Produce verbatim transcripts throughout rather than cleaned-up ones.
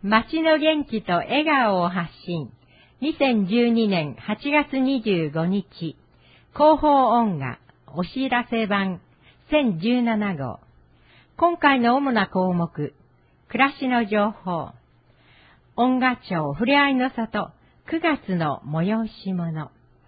街の元気と笑顔を発信。にせんじゅうにねんはちがつにじゅうごにち、広報音画お知らせ版せんじゅうななごう。今回の主な項目、暮らしの情報、音画町ふれあいの里くがつの催し物。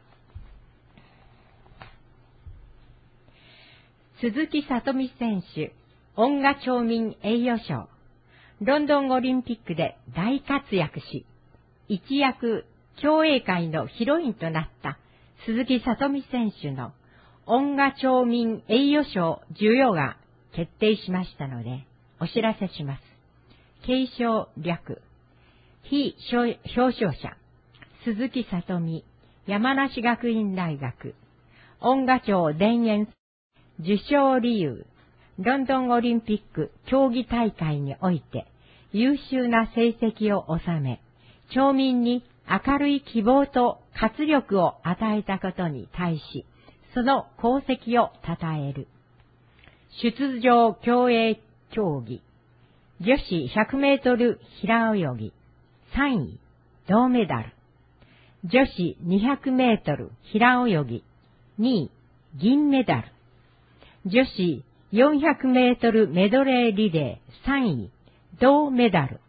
鈴木聡美選手、音画町民栄誉賞。ロンドンオリンピックで大活躍し、一躍競泳界のヒロインとなった鈴木聡美選手の音画町民栄誉賞授与が決定しましたので、お知らせします。継承略、非表彰者、鈴木聡美、山梨学院大学、音画町田園、受賞理由、ロンドンオリンピック競技大会において優秀な成績を収め、町民に明るい希望と活力を与えたことに対し、その功績を称える。出場競泳競技、女子ひゃくメートル平泳ぎ、さんい、銅メダル。女子にひゃくメートル平泳ぎ、にい、銀メダル。女子よんひゃくメートルメドレーリレー、さんい、銅メダル。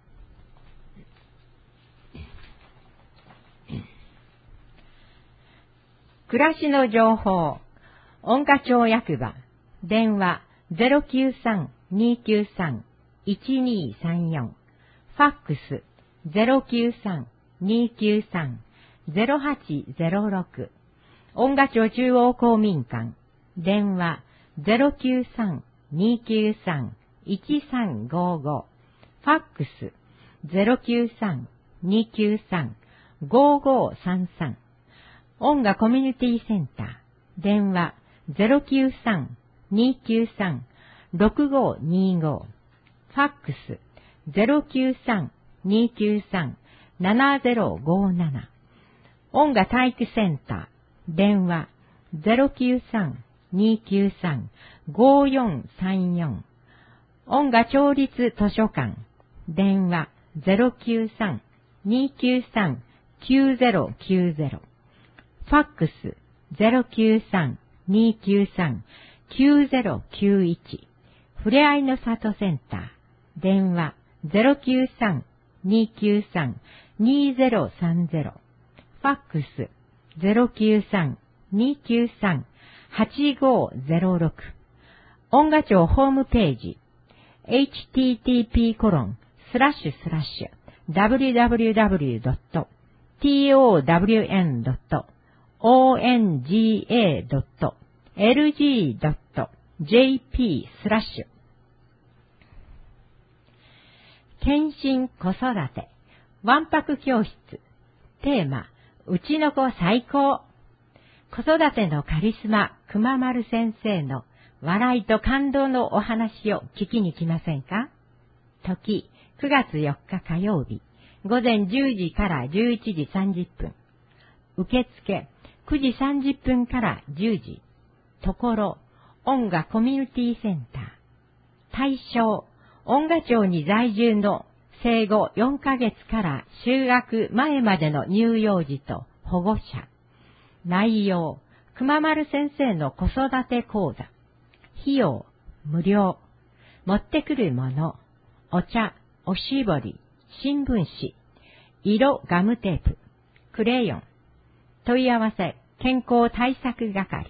暮らしの情報、音画町役場、電話 ゼロきゅうさん にきゅうさん いちにさんよん、ファックス ゼロきゅうさん にきゅうさん ゼロはちゼロろく、音画町中央公民館、電話 ゼロきゅうさん にきゅうさん いちさんごご、ファックス ゼロきゅうさん にきゅうさん ごごさんさん、音画コミュニティセンター、電話 ゼロきゅうさん にきゅうさん ろくごにご、ファックス ゼロきゅうさん にきゅうさん ななゼロごなな、音画体育センター、電話 ゼロきゅうさん にきゅうさん ごよんさんよん、音画町立図書館、電話 ゼロきゅうさん にきゅうさん きゅうゼロきゅうゼロ、ファックス ゼロきゅうさん にきゅうさん きゅうゼロきゅういち、ふれあいの里センター、電話 ゼロきゅうさん にきゅうさん にゼロさんゼロ、ファックス ゼロきゅうさん にきゅうさん はちごゼロろく、音画町ホームページ、エイチティーティーピーコロンスラッシュスラッシュダブリューダブリューダブリュードットトワンドットオンガドットエルジードットジェーピー スラッシュ。検診子育てわんぱく教室、テーマ、うちの子最高。子育てのカリスマ熊丸先生の笑いと感動のお話を聞きに来ませんか？時くがつよっか火曜日、午前じゅうじからじゅういちじさんじゅっぷん。受付くじさんじゅっぷんからじゅうじ。ところ、音画コミュニティセンター。対象、音画町に在住の生後よんかげつから就学前までの乳幼児と保護者。内容、熊丸先生の子育て講座。費用、無料。持ってくるもの、お茶、おしぼり、新聞紙、色ガムテープ、クレヨン。問い合わせ、健康対策係。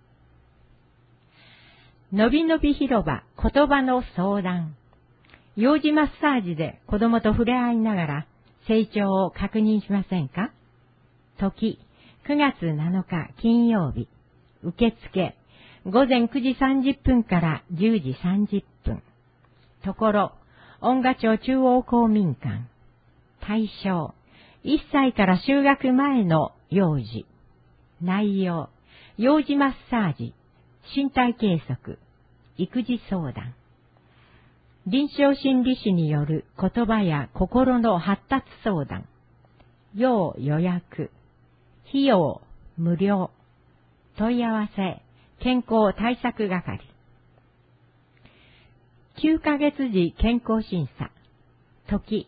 のびのび広場言葉の相談。幼児マッサージで子供と触れ合いながら成長を確認しませんか？時、くがつなのか金曜日。受付、午前くじさんじゅっぷんからじゅうじさんじゅっぷん。ところ、音画町中央公民館。対象、いっさいから就学前の幼児。内容、幼児マッサージ、身体計測、育児相談。臨床心理士による言葉や心の発達相談。要予約。費用無料。問い合わせ、健康対策係。きゅうかげつじ健康審査。時、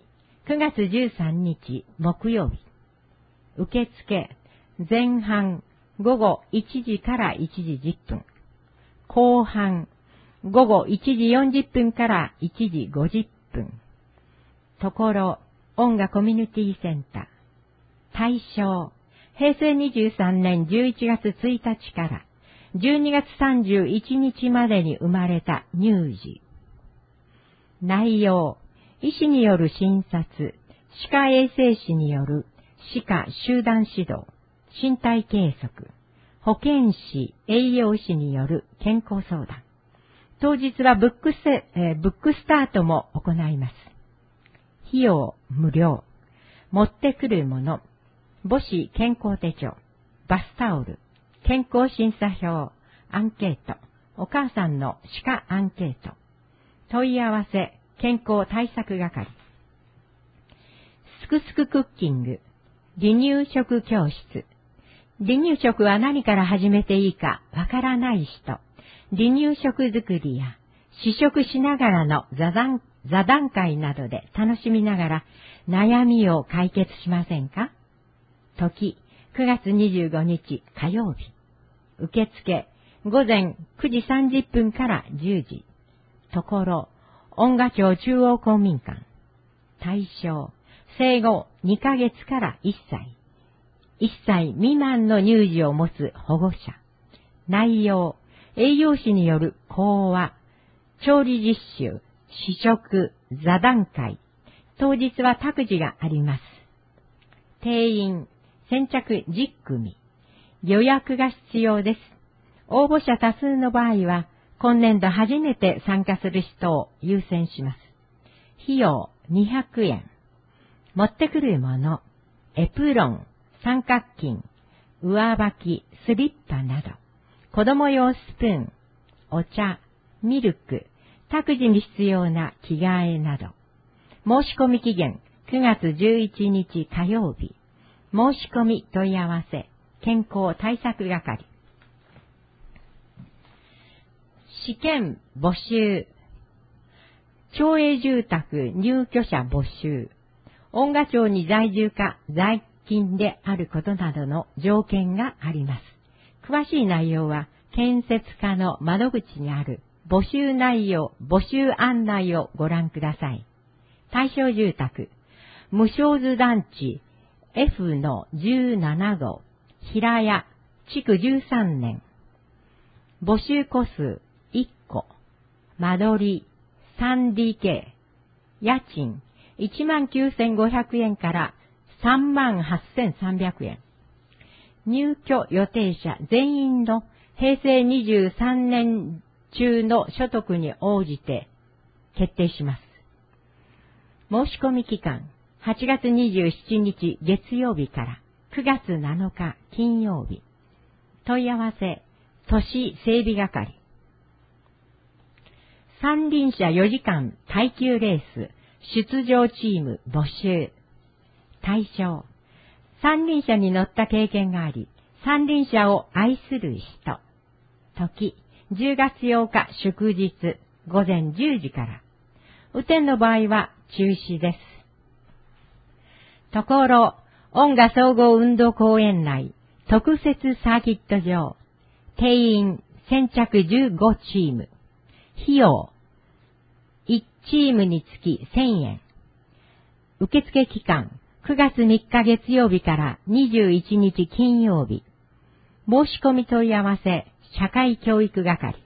くがつじゅうさんにち木曜日。受付前半ごごいちじからいちじじゅっぷん。後半ごごいちじよんじゅっぷんからいちじごじゅっぷん。ところ音楽コミュニティセンター。対象、へいせいにじゅうさんねんじゅういちがつついたちからじゅうにがつさんじゅういちにちまでに生まれた乳児。内容、医師による診察、歯科衛生士による歯科集団指導、身体計測、保健師、栄養士による健康相談。当日はブックス、えー、ブックスタートも行います。費用無料。持ってくるもの、母子健康手帳、バスタオル、健康審査票、アンケート、お母さんの歯科アンケート、問い合わせ、健康対策係。すくすくクッキング、離乳食教室。離乳食は何から始めていいかわからない人、離乳食作りや試食しながらの座談、座談会などで楽しみながら悩みを解決しませんか？時、くがつにじゅうごにち火曜日。受付、ごぜんくじさんじゅっぷんからじゅうじ。ところ、音楽町中央公民館。対象、生後にかげつからいっさい。いっさい未満の乳児を持つ保護者。内容、栄養士による講話、調理実習、試食、座談会。当日は託児があります。定員、先着じゅっくみ。予約が必要です。応募者多数の場合は、今年度初めて参加する人を優先します。費用にひゃくえん。持ってくるもの、エプロン、三角巾、上履き、スリッパなど、子供用スプーン、お茶、ミルク、託児に必要な着替えなど。申し込み期限くがつじゅういちにち火曜日。申し込み問い合わせ、健康対策係。試験募集。町営住宅入居者募集。音楽町に在住か在勤であることなどの条件があります。詳しい内容は建設課の窓口にある募集内容、募集案内をご覧ください。対象住宅、無償図団地 エフ のじゅうななごう、平屋、築じゅうさんねん。募集戸数いっこ、間取り スリーディーケー、家賃いちまんきゅうせんごひゃくえんからさんまんはっせんさんびゃくえん。入居予定者全員のへいせいにじゅうさんねん中の所得に応じて決定します。申し込み期間はちがつにじゅうしちにち月曜日からくがつなのか金曜日。問い合わせ、都市整備係。三輪車よじかん耐久レース出場チーム募集。対象、三輪車に乗った経験があり、三輪車を愛する人。時、じゅうがつようか祝日ごぜんじゅうじから。雨天の場合は中止です。ところ、音楽総合運動公園内特設サーキット場。定員先着じゅうごチーム。費用いちチームにつきせんえん。受付期間くがつみっか月曜日からにじゅういちにち金曜日。申し込み問い合わせ、社会教育係。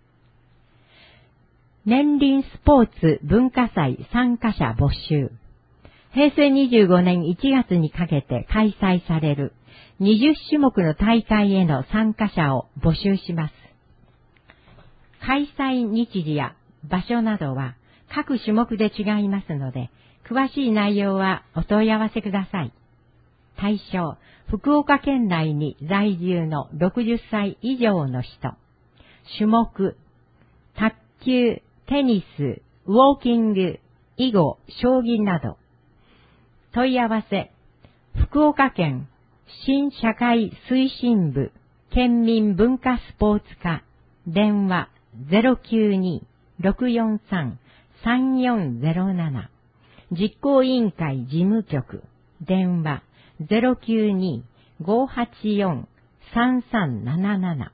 年輪スポーツ文化祭参加者募集。へいせいにじゅうごねんいちがつにかけて開催されるにじゅっしゅもくの大会への参加者を募集します。開催日時や場所などは各種目で違いますので、詳しい内容はお問い合わせください。対象、福岡県内に在住のろくじゅっさい以上の人。種目、卓球、テニス、ウォーキング、囲碁、将棋など。問い合わせ、福岡県新社会推進部県民文化スポーツ課、電話 ゼロきゅうに ろくよんさん さんよんゼロなな。 実行委員会事務局、電話 ゼロきゅうに ごーはちよん さんさんなななな。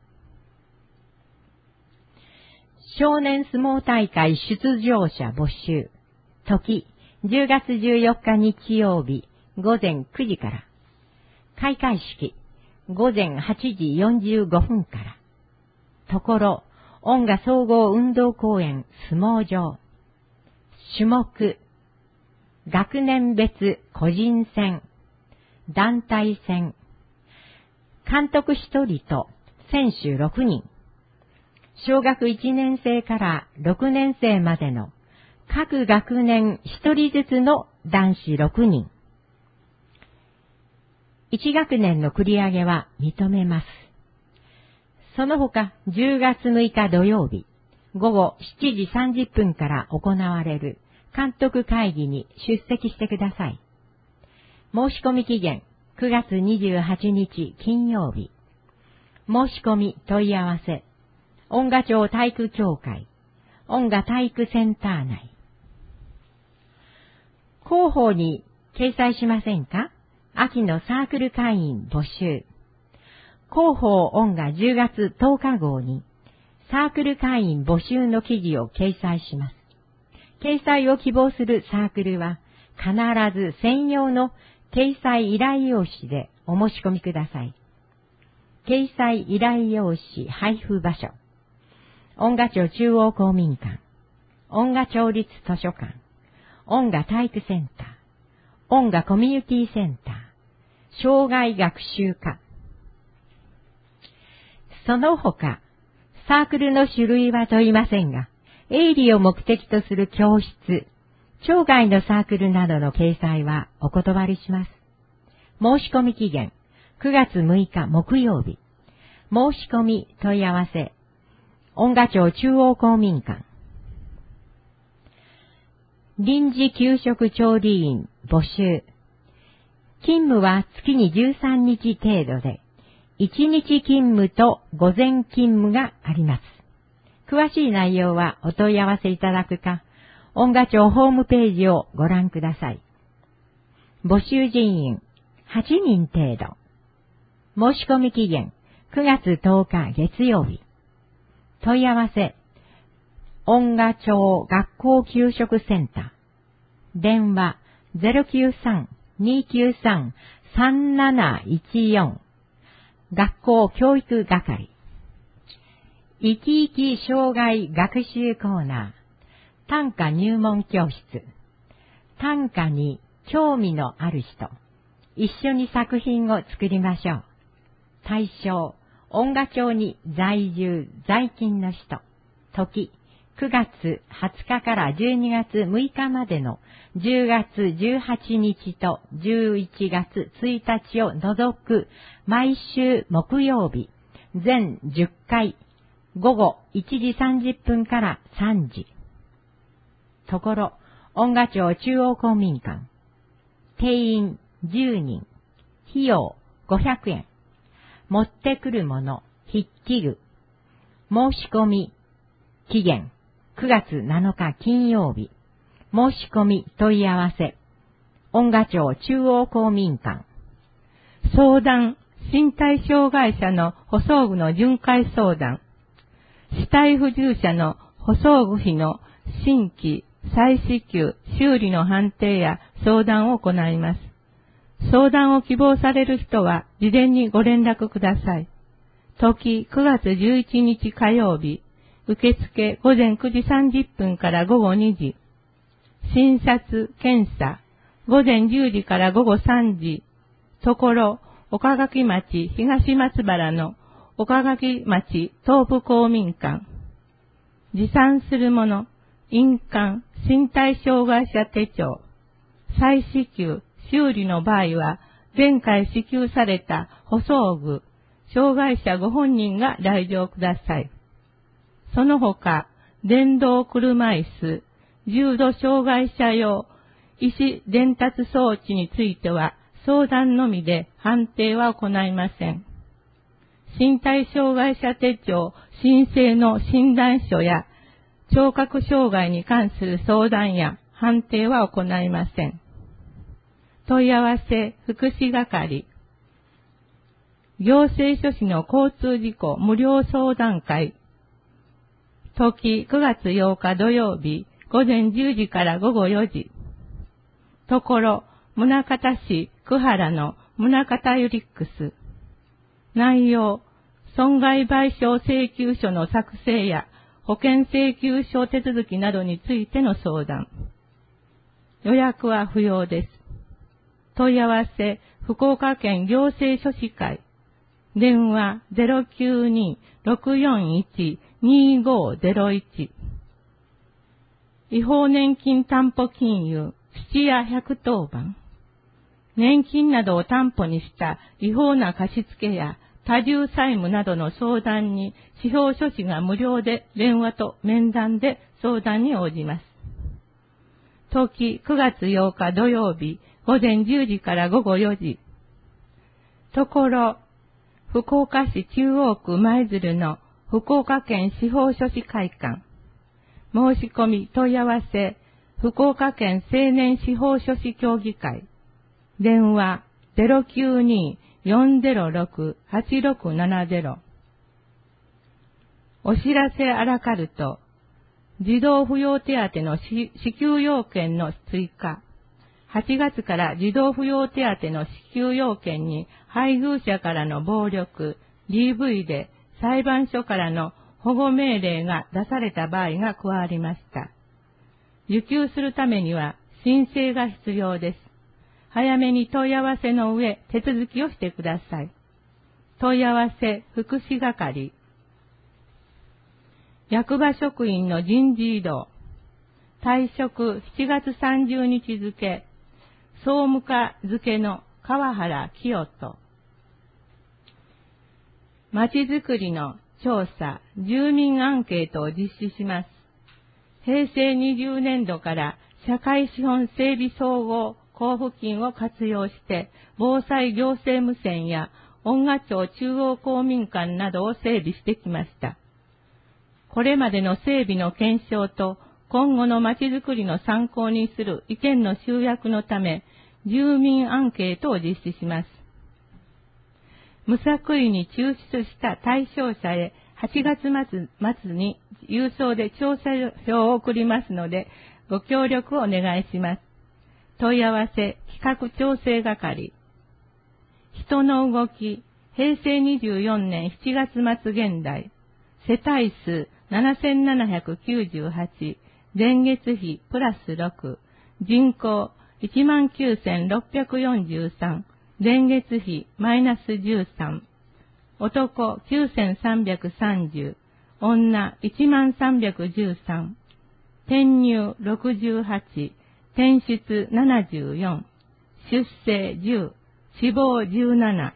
少年相撲大会出場者募集。時、じゅうがつじゅうよっか日曜日、午前くじから。開会式、午前はちじよんじゅうごふんから。ところ、恩賀総合運動公園相撲場。種目、学年別個人戦、団体戦。監督ひとりと選手ろくにん。小学いちねん生からろくねん生までの各学年ひとりずつの男子ろくにん。いち学年の繰り上げは認めます。その他じゅうがつむいか土曜日、午後しちじさんじゅっぷんから行われる監督会議に出席してください。申し込み期限くがつにじゅうはちにち金曜日。申し込み問い合わせ、恩賀町体育協会、恩賀体育センター内。広報に掲載しませんか？秋のサークル会員募集。広報恩賀じゅうがつとおか号にサークル会員募集の記事を掲載します。掲載を希望するサークルは必ず専用の掲載依頼用紙でお申し込みください。掲載依頼用紙配布場所。恩賀町中央公民館、恩賀町立図書館、恩賀体育センター、恩賀コミュニティセンター、障害学習課。その他、サークルの種類は問いませんが、営利を目的とする教室、町外のサークルなどの掲載はお断りします。申し込み期限、くがつむいか木曜日。申し込み問い合わせ、恩賀町中央公民館。臨時給食調理員募集。勤務は月にじゅうさんにち程度で、いちにち勤務と午前勤務があります。詳しい内容はお問い合わせいただくか、恩賀町ホームページをご覧ください。募集人員はちにん程度。申し込み期限くがつとおか月曜日。問い合わせ、恩賀町学校給食センター。電話 ゼロきゅうさん にきゅうさん さんなないちよん。学校教育係。生き生き障害学習コーナー。短歌入門教室。短歌に興味のある人。一緒に作品を作りましょう。対象、恩賀町に在住在勤の人。時、くがつはつかからじゅうにがつむいかまでのじゅうがつじゅうはちにちとじゅういちがつついたちを除く毎週木曜日、全じゅっかい、午後いちじさんじゅっぷんからさんじ。ところ、恩賀町中央公民館。定員じゅうにん。費用ごひゃくえん。持ってくるもの、筆記具。申し込み、期限、くがつなのか金曜日。申し込み問い合わせ。恩賀町中央公民館。 相談、身体障害者の補装具の巡回相談。死体不自由者の補装具費の新規、再支給、修理の判定や相談を行います。相談を希望される人は事前にご連絡ください。時くがつじゅういちにち火曜日、受付ごぜんくじさんじゅっぷんからごごにじ。診察、検査、ごぜんじゅうじからごごさんじ。ところ、岡垣町東松原の岡垣町東部公民館。持参するもの、印鑑、身体障害者手帳。再支給、修理の場合は、前回支給された補装具、障害者ご本人が来場ください。その他、電動車椅子、重度障害者用、医師伝達装置については、相談のみで判定は行いません。身体障害者手帳申請の診断書や、聴覚障害に関する相談や判定は行いません。問い合わせ福祉係。行政書士の交通事故無料相談会。時くがつようか土曜日午前じゅうじから午後よじ。ところ、宗像市久原の宗像ユリックス。内容、損害賠償請求書の作成や保険請求書手続きなどについての相談。予約は不要です。問い合わせ、福岡県行政書士会。電話 ゼロきゅうに ろくよんいち にごゼロいち。違法年金担保金融質屋ひゃくとおばん。年金などを担保にした違法な貸付や多重債務などの相談に司法書士が無料で電話と面談で相談に応じます。時くがつようか土曜日午前じゅうじから午後よじ。ところ、福岡市中央区舞鶴の福岡県司法書士会館。申し込み問い合わせ、福岡県青年司法書士協議会。電話 ゼロきゅうに よんゼロろく はちろくななゼロ。お知らせあらかると、児童扶養手当の支給要件の追加。はちがつから児童扶養手当の支給要件に配偶者からの暴力、ディーブイ で裁判所からの保護命令が出された場合が加わりました。受給するためには申請が必要です。早めに問い合わせの上、手続きをしてください。問い合わせ福祉係。役場職員の人事異動。退職しちがつさんじゅうにち付。総務課付の川原清人。まちづくりの調査、住民アンケートを実施します。へいせいにじゅうねんどから社会資本整備総合交付金を活用して防災行政無線や恩賀町中央公民館などを整備してきました。これまでの整備の検証と今後のまちづくりの参考にする意見の集約のため、住民アンケートを実施します。無作為に抽出した対象者へはちがつ末に郵送で調査票を送りますので、ご協力をお願いします。問い合わせ企画調整係。人の動き、へいせいにじゅうよねんしちがつ末現在。世帯数ななせんななひゃくきゅうじゅうはち、前月比プラスろく、人口いちまんきゅうせんろっぴゃくよんじゅうさん、前月比マイナスじゅうさん、男きゅうせんさんびゃくさんじゅう、女いちまんさんびゃくじゅうさん、転入ろくじゅうはち、転出ななじゅうよん、出生じゅう、死亡じゅうなな。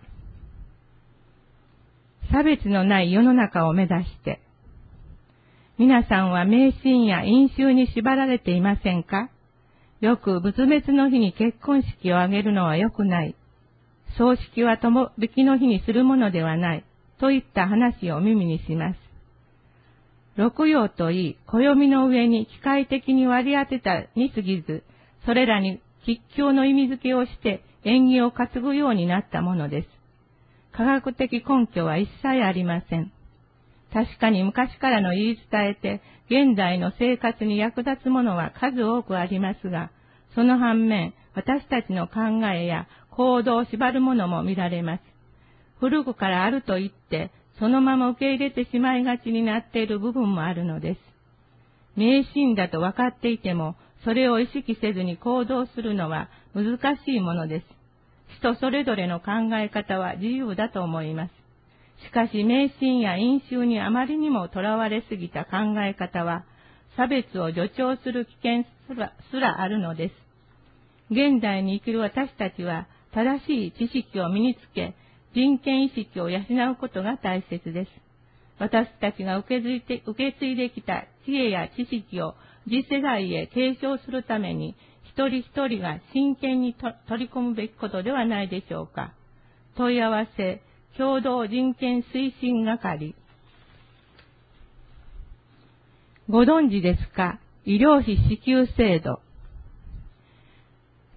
差別のない世の中を目指して、皆さんは迷信や飲酒に縛られていませんか？よく仏滅の日に結婚式を挙げるのは良くない。葬式は友引の日にするものではない。といった話を耳にします。六曜といい、暦の上に機械的に割り当てたに過ぎず、それらに吉凶の意味付けをして縁起を担ぐようになったものです。科学的根拠は一切ありません。確かに昔からの言い伝えて、現代の生活に役立つものは数多くありますが、その反面、私たちの考えや行動を縛るものも見られます。古くからあると言って、そのまま受け入れてしまいがちになっている部分もあるのです。迷信だと分かっていても、それを意識せずに行動するのは難しいものです。人それぞれの考え方は自由だと思います。しかし迷信や飲酒にあまりにもとらわれすぎた考え方は、差別を助長する危険すら、すらあるのです。現代に生きる私たちは、正しい知識を身につけ、人権意識を養うことが大切です。私たちが受け継いで、受け継いできた知恵や知識を次世代へ継承するために、一人一人が真剣にと取り組むべきことではないでしょうか。問い合わせ、共同人権推進係。ご存知ですか？医療費支給制度。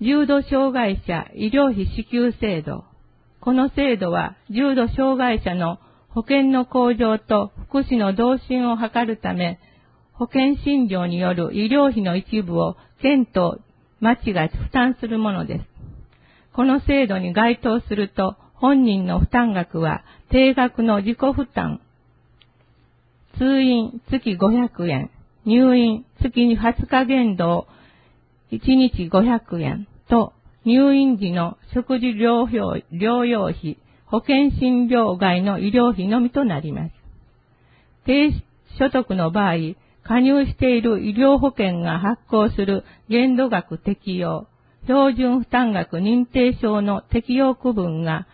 重度障害者医療費支給制度。この制度は重度障害者の保険の向上と福祉の増進を図るため、保険診療による医療費の一部を県と町が負担するものです。この制度に該当すると、本人の負担額は定額の自己負担、通院月ごひゃくえん、入院月にはつか限度いちにちごひゃくえんと、入院時の食事療養、療養費、保険診療外の医療費のみとなります。低所得の場合、加入している医療保険が発行する限度額適用、標準負担額認定証の適用区分が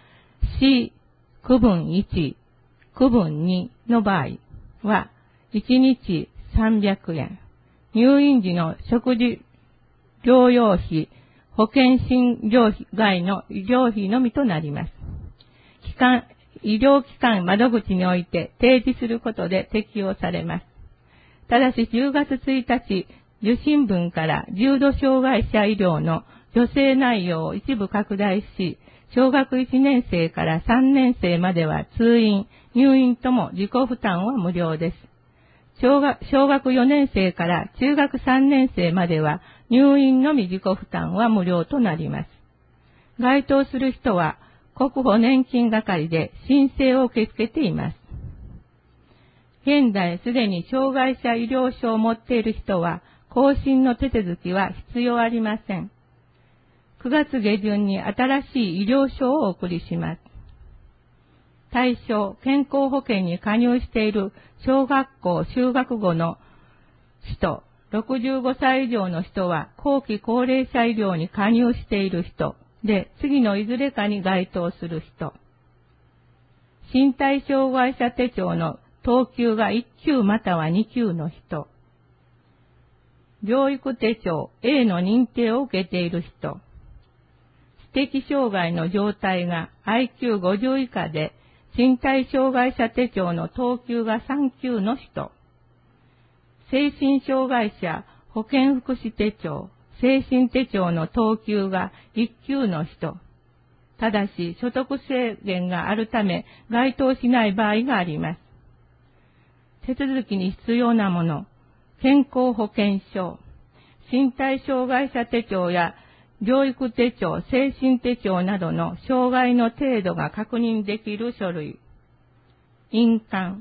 C 区分いち、区分にの場合は、いちにちさんびゃくえん、入院時の食事療養費、保険診療費外の医療費のみとなります。機関、医療機関窓口において提示することで適用されます。ただしじゅうがつついたち、受診分から重度障害者医療の助成内容を一部拡大し、小学いちねん生からさんねん生までは通院、入院とも自己負担は無料です。小学、小学よねん生から中学さんねん生までは入院のみ自己負担は無料となります。該当する人は国保年金係で申請を受け付けています。現在すでに障害者医療証を持っている人は更新の手続きは必要ありません。くがつ下旬に新しい医療証をお送りします。対象、健康保険に加入している小学校就学後の人、ろくじゅうごさい以上の人は後期高齢者医療に加入している人で、次のいずれかに該当する人。身体障害者手帳の等級がいっきゅうまたはにきゅうの人。療育手帳 A の認定を受けている人。知的障害の状態が アイキューごじゅう 以下で、身体障害者手帳の等級がさんきゅうの人。精神障害者保健福祉手帳、精神手帳の等級がいっきゅうの人。ただし、所得制限があるため、該当しない場合があります。手続きに必要なもの、健康保険証、身体障害者手帳や療育手帳、精神手帳などの障害の程度が確認できる書類、印鑑、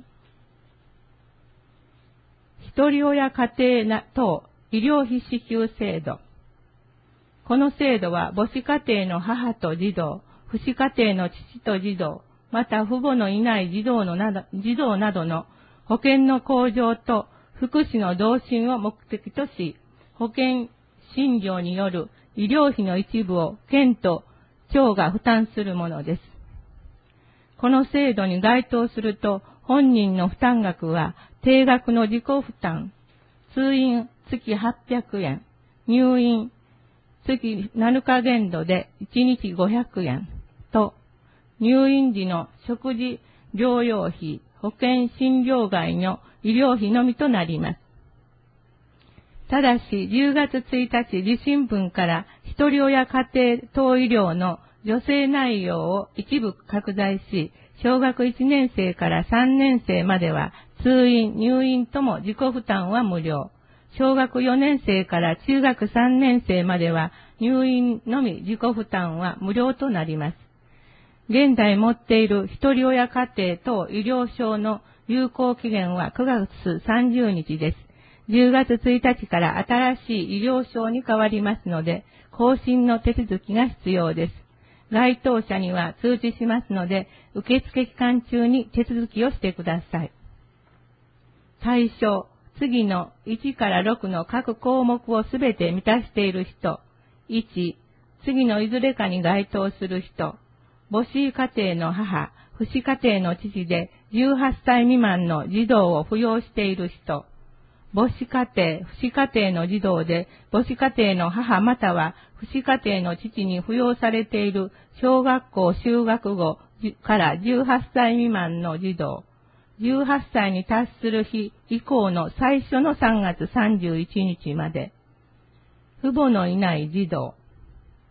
一人親家庭等医療費支給制度。この制度は母子家庭の母と児童、父子家庭の父と児童、また父母のいない児童のなど、児童などの保険の向上と福祉の増進を目的とし、保険診療による医療費の一部を県と町が負担するものです。この制度に該当すると、本人の負担額は定額の自己負担、通院月はっぴゃくえん、入院月なのか限度でいちにちごひゃくえんと、入院時の食事療養費、保険診療外の医療費のみとなります。ただし、じゅうがつついたち受診分から一人親家庭等医療の助成内容を一部拡大し、小学いちねん生からさんねん生までは通院、入院とも自己負担は無料。小学よねん生から中学さんねん生までは入院のみ自己負担は無料となります。現在持っている一人親家庭等医療証の有効期限はくがつさんじゅうにちです。じゅうがつついたちから新しい医療証に変わりますので、更新の手続きが必要です。該当者には通知しますので、受付期間中に手続きをしてください。対象、次のいちからろくの各項目をすべて満たしている人。いち、次のいずれかに該当する人。母子家庭の母、父子家庭の父でじゅうはっさい未満の児童を扶養している人。母子家庭、父子家庭の児童で母子家庭の母または父子家庭の父に扶養されている小学校就学後からじゅうはっさい未満の児童。じゅうはっさいに達する日以降の最初のさんがつさんじゅういちにちまで。父母のいない児童。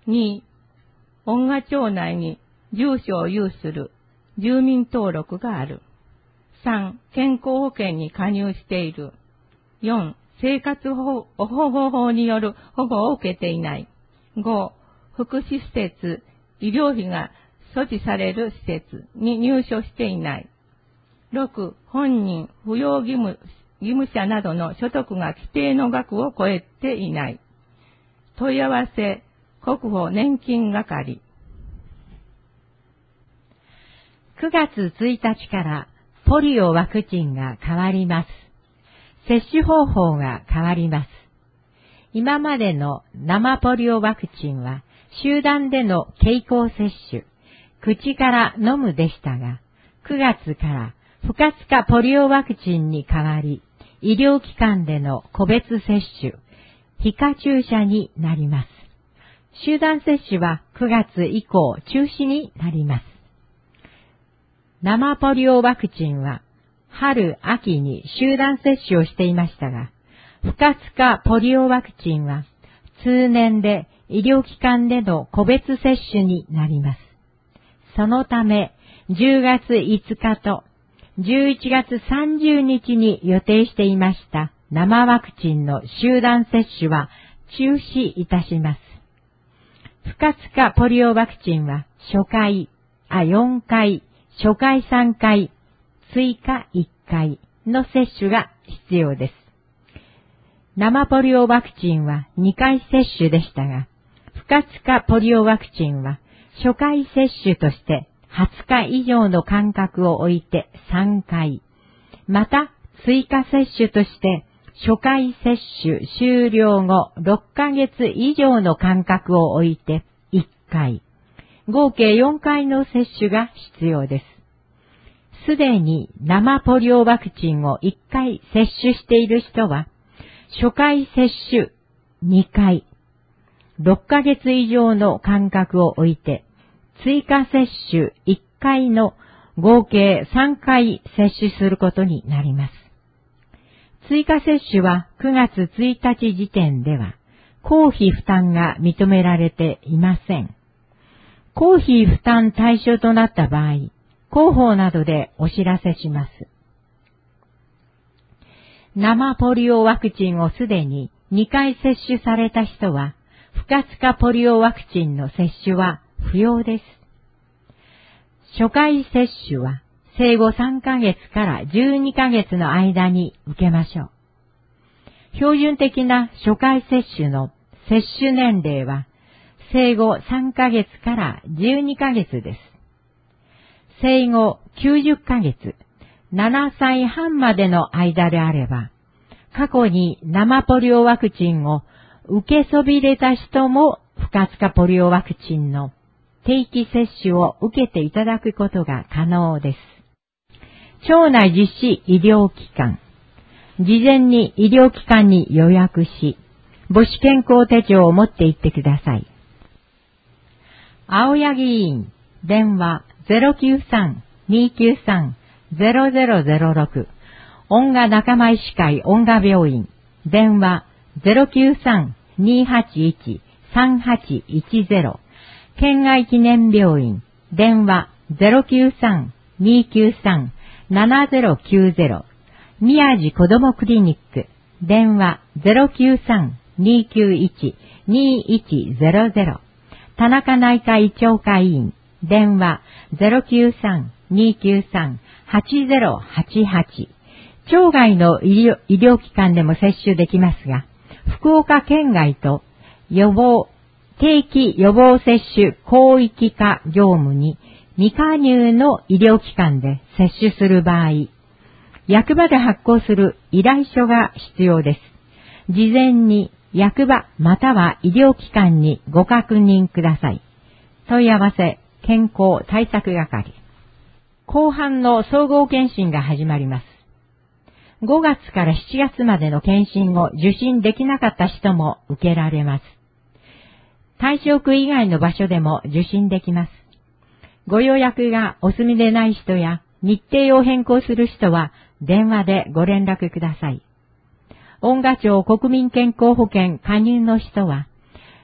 に、恩賀町内に住所を有する住民登録がある。さん、健康保険に加入している。よん、生活保護法による保護を受けていない。ご、福祉施設、医療費が措置される施設に入所していない。ろく、本人、扶養義務、義務者などの所得が規定の額を超えていない。問い合わせ、国保年金係。 くがつついたちからポリオワクチンが変わります。接種方法が変わります。今までの生ポリオワクチンは集団での経口接種、口から飲むでしたが、くがつから不活化ポリオワクチンに代わり、医療機関での個別接種、皮下注射になります。集団接種はくがつ以降中止になります。生ポリオワクチンは春、秋に集団接種をしていましたが、不活化ポリオワクチンは通年で医療機関での個別接種になります。そのため、じゅうがついつかとじゅういちがつさんじゅうにちに予定していました生ワクチンの集団接種は中止いたします。不活化ポリオワクチンは初回、あ、よんかい、初回さんかい、追加いっかいの接種が必要です。生ポリオワクチンはにかい接種でしたが、不活化ポリオワクチンは初回接種としてはつか以上の間隔を置いてさんかい、また追加接種として初回接種終了後ろっかげつ以上の間隔を置いていっかい、合計よんかいの接種が必要です。すでに生ポリオワクチンをいっかい接種している人は、初回接種にかい、ろっかげつ以上の間隔を置いて、追加接種いっかいの合計さんかい接種することになります。追加接種はくがつついたち時点では、公費負担が認められていません。公費負担対象となった場合、広報などでお知らせします。生ポリオワクチンをすでににかい接種された人は、不活化ポリオワクチンの接種は不要です。初回接種は生後さんかげつからじゅうにかげつの間に受けましょう。標準的な初回接種の接種年齢は生後さんかげつからじゅうにかげつです。生後きゅうじゅっかげつ、ななさいはんまでの間であれば、過去に生ポリオワクチンを受けそびれた人も不活化ポリオワクチンの定期接種を受けていただくことが可能です。町内実施医療機関、事前に医療機関に予約し、母子健康手帳を持って行ってください。青柳委員、電話 ゼロきゅうさん にきゅうさん ゼロゼロゼロろく、音賀仲間医師会音賀病院、電話 ゼロきゅうさん にはちいち さんはちいちゼロ、県愛記念病院、電話 ゼロきゅうさん にきゅうさん ななゼロきゅうゼロ、宮地子どもクリニック、電話 ゼロきゅうさん にきゅういち にいちゼロゼロ、田中内科医長会員、電話 ゼロきゅうさん にきゅうさん はちゼロはちはち、町外の医療、医療機関でも接種できますが、福岡県外と予防、定期予防接種広域化業務に未加入の医療機関で接種する場合、役場で発行する依頼書が必要です。事前に役場または医療機関にご確認ください。問い合わせ、健康対策係。後半の総合検診が始まります。ごがつからしちがつまでの検診を受診できなかった人も受けられます。対象区以外の場所でも受診できます。ご予約がお済みでない人や日程を変更する人は電話でご連絡ください。音賀町国民健康保険加入の人は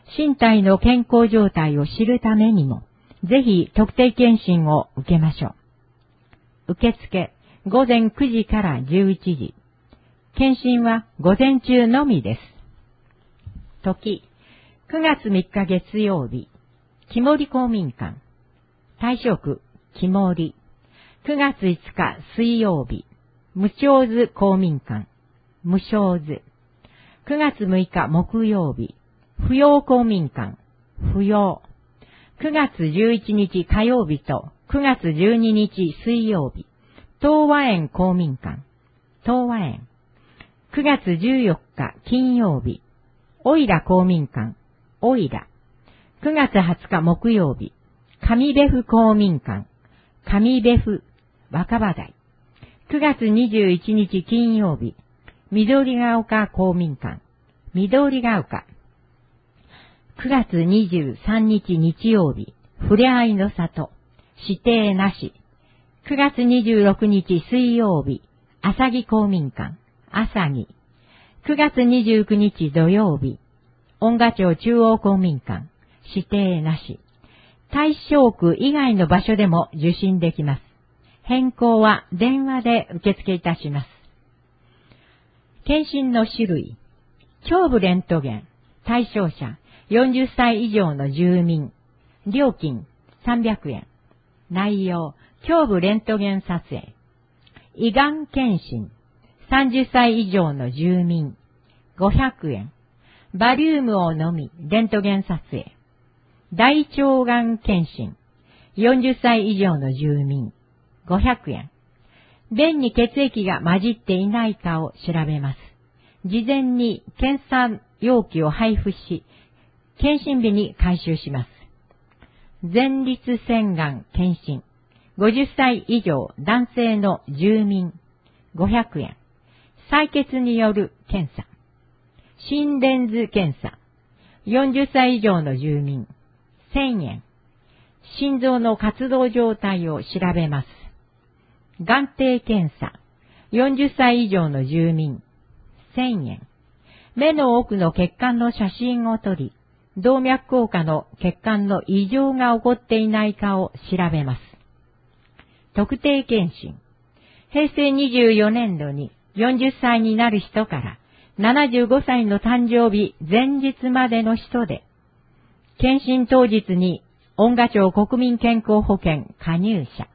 身体の健康状態を知るためにも、ぜひ特定健診を受けましょう。受付、午前くじからじゅういちじ。検診は午前中のみです。時、くがつみっか月曜日、木森公民館。大正区、木森。くがついつか水曜日、無償図公民館。無償図。くがつむいか木曜日、扶養公民館。扶養。くがつじゅういちにち火曜日とくがつじゅうににち水曜日、東和園公民館。東和園。くがつじゅうよっか金曜日、おいら公民館。おいら。くがつはつか木曜日、上部府公民館。上部府。若葉台。くがつにじゅういちにち金曜日、緑が丘公民館。緑が丘。くがつにじゅうさんにち日曜日、ふれあいの里。指定なし。くがつにじゅうろくにち水曜日、朝木公民館。朝木。くがつにじゅうくにち土曜日、恩賀町中央公民館。指定なし。大正区以外の場所でも受診できます。変更は電話で受付いたします。検診の種類。胸部レントゲン。対象者。よんじゅっさい以上の住民。料金さんびゃくえん。内容。胸部レントゲン撮影。胃がん検診。さんじゅっさい以上の住民。ごひゃくえん。バリウムを飲み、レントゲン撮影。大腸がん検診。よんじゅっさい以上の住民。ごひゃくえん。便に血液が混じっていないかを調べます。事前に検査容器を配布し、検診日に回収します。前立腺がん検診。ごじゅっさい以上男性の住民。ごひゃくえん。採血による検査。心レンズ検査。よんじゅっさい以上の住民。せんえん。心臓の活動状態を調べます。眼底検査。よんじゅっさい以上の住民。せんえん。目の奥の血管の写真を撮り、動脈硬化の血管の異常が起こっていないかを調べます。特定検診。へいせいにじゅうよねんどによんじゅっさいになる人からななじゅうごさいの誕生日前日までの人で、検診当日に恩賀町国民健康保険加入者。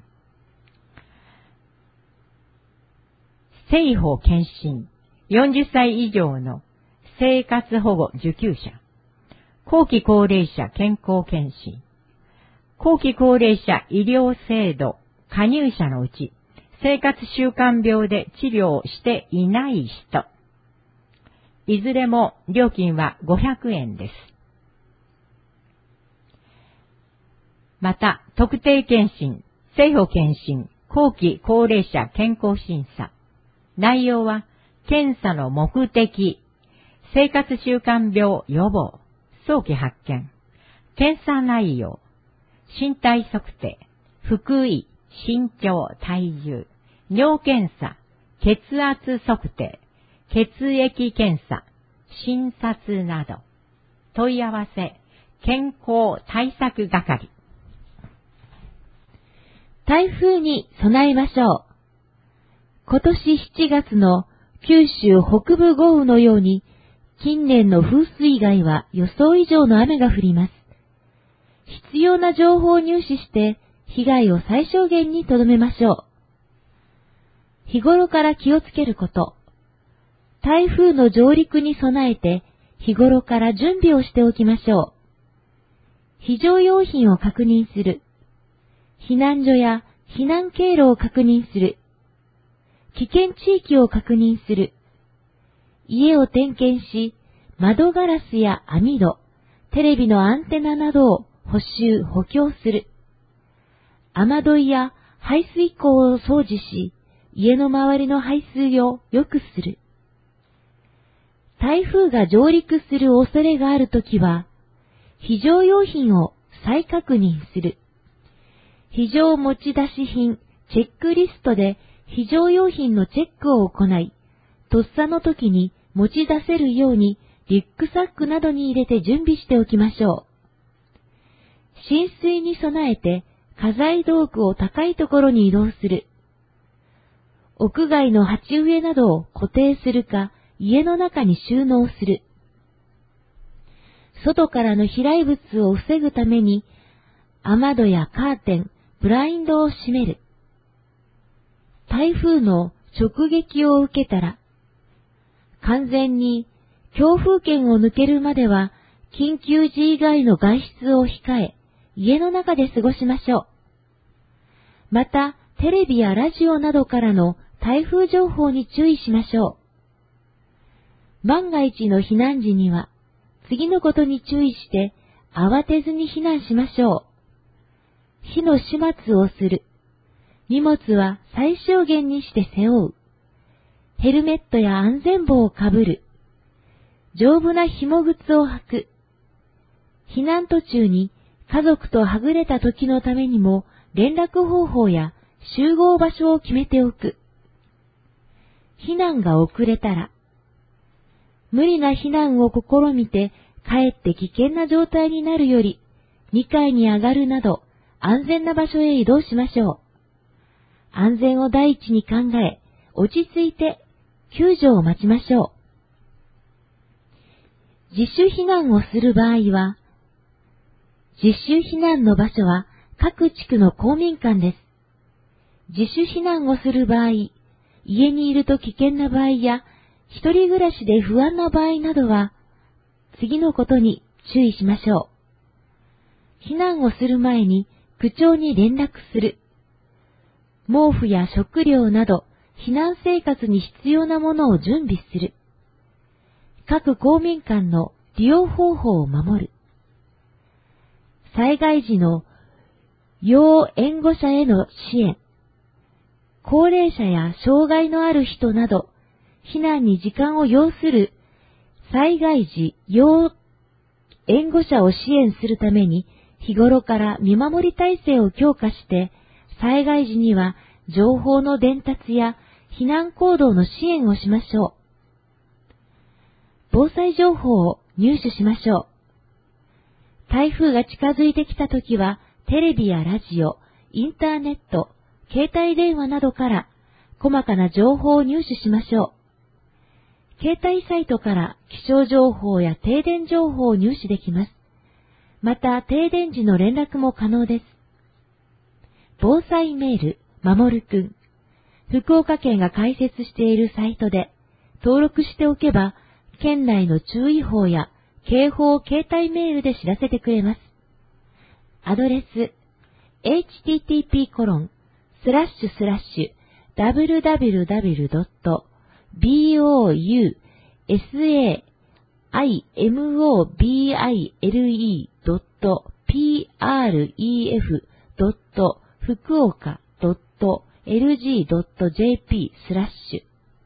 生保検診。よんじゅっさい以上の生活保護受給者。後期高齢者健康検診。後期高齢者医療制度加入者のうち、生活習慣病で治療をしていない人。いずれも料金はごひゃくえんです。また、特定検診、生保検診、後期高齢者健康審査。内容は、検査の目的、生活習慣病予防、早期発見、検査内容、身体測定、腹囲、身長、体重、尿検査、血圧測定、血液検査、診察など、問い合わせ、健康対策係。 台風に備えましょう。今年しちがつの九州北部豪雨のように、近年の風水害は予想以上の雨が降ります。必要な情報を入手して、被害を最小限に留めましょう。日頃から気をつけること。台風の上陸に備えて、日頃から準備をしておきましょう。非常用品を確認する。避難所や避難経路を確認する。危険地域を確認する。家を点検し、窓ガラスや網戸、テレビのアンテナなどを補修・補強する。雨どいや排水溝を掃除し、家の周りの排水を良くする。台風が上陸する恐れがあるときは、非常用品を再確認する。非常持ち出し品チェックリストで非常用品のチェックを行い、とっさの時に持ち出せるようにリュックサックなどに入れて準備しておきましょう。浸水に備えて家財道具を高いところに移動する。屋外の鉢植えなどを固定するか家の中に収納する。外からの飛来物を防ぐために雨戸やカーテン、ブラインドを閉める。台風の直撃を受けたら、完全に強風圏を抜けるまでは緊急時以外の外出を控え、家の中で過ごしましょう。また、テレビやラジオなどからの台風情報に注意しましょう。万が一の避難時には、次のことに注意して慌てずに避難しましょう。火の始末をする。荷物は最小限にして背負う。ヘルメットや安全帽をかぶる。丈夫な紐靴を履く。避難途中に家族とはぐれた時のためにも連絡方法や集合場所を決めておく。避難が遅れたら、無理な避難を試みてかえって危険な状態になるより、にかいに上がるなど安全な場所へ移動しましょう。安全を第一に考え、落ち着いて救助を待ちましょう。自主避難をする場合は、自主避難の場所は各地区の公民館です。自主避難をする場合、家にいると危険な場合や、一人暮らしで不安な場合などは、次のことに注意しましょう。避難をする前に区長に連絡する。毛布や食料など避難生活に必要なものを準備する。各公民館の利用方法を守る。災害時の要援護者への支援。高齢者や障害のある人など、避難に時間を要する災害時要援護者を支援するために、日頃から見守り体制を強化して、災害時には情報の伝達や避難行動の支援をしましょう。防災情報を入手しましょう。台風が近づいてきたときは、テレビやラジオ、インターネット、携帯電話などから細かな情報を入手しましょう。携帯サイトから気象情報や停電情報を入手できます。また、停電時の連絡も可能です。防災メール、まもるくん。福岡県が開設しているサイトで登録しておけば、県内の注意報や警報を携帯メールで知らせてくれます。アドレス、エイチティーティーピーコロンスラッシュスラッシュダブリューダブリューダブリュードットビーオーユーエスエーアイエムオービーアイエルイードットピーアールイーエフドット福岡ドットエルジードットジェーピースラッシ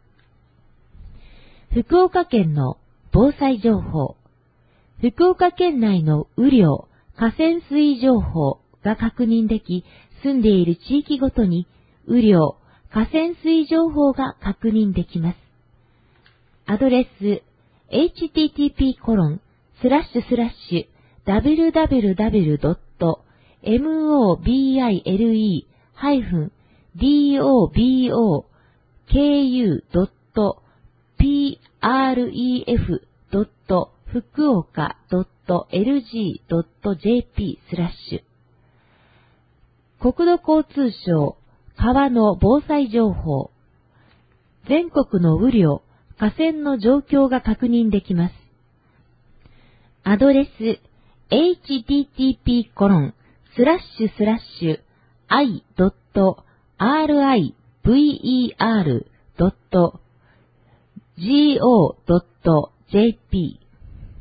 ュ福岡県の防災情報。福岡県内の雨量、河川水位情報が確認でき、住んでいる地域ごとに雨量、河川水位情報が確認できます。アドレス、エイチティーティーピーコロンスラッシュスラッシュダブリューダブリューダブリュードットエムオービーアイエルイーハイフンディーオービーオーケーユードットピーアールイーエフドット福岡ドットエルジードットジェーピースラッシュ国土交通省川の防災情報。全国の雨量、河川の状況が確認できます。アドレス、エイチティーティーピーコロンスラッシュスラッシュアイドットアールアイブイイーアールドットジーオードットジェーピー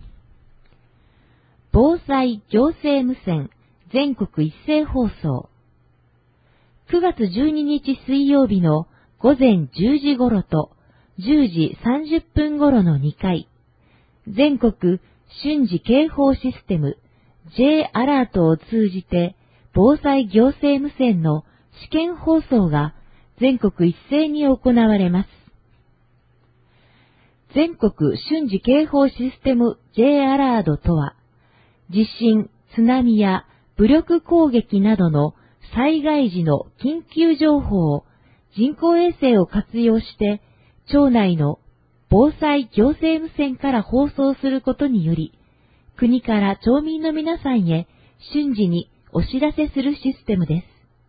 防災行政無線全国一斉放送。くがつじゅうににち水曜日のごぜんじゅうじ頃とじゅうじさんじゅっぷん頃のにかい、全国瞬時警報システム J アラートを通じて防災行政無線の試験放送が全国一斉に行われます。 全国瞬時警報システム J アラードとは、地震、津波や武力攻撃などの災害時の緊急情報を人工衛星を活用して町内の防災行政無線から放送することにより、国から町民の皆さんへ瞬時にお知らせするシステムです。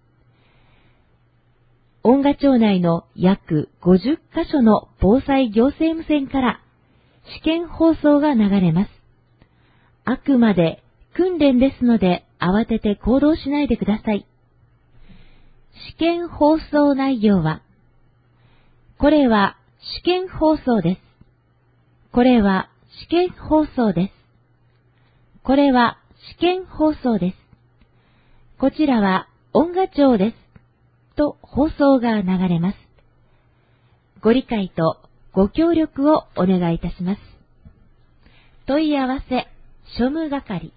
恩賀町内の約ごじゅっかしょの防災行政無線から試験放送が流れます。あくまで訓練ですので慌てて行動しないでください。試験放送内容は、これは試験放送です。これは試験放送です。これは試験放送です。こちらは恩賀町です。と放送が流れます。ご理解とご協力をお願いいたします。問い合わせ、庶務係。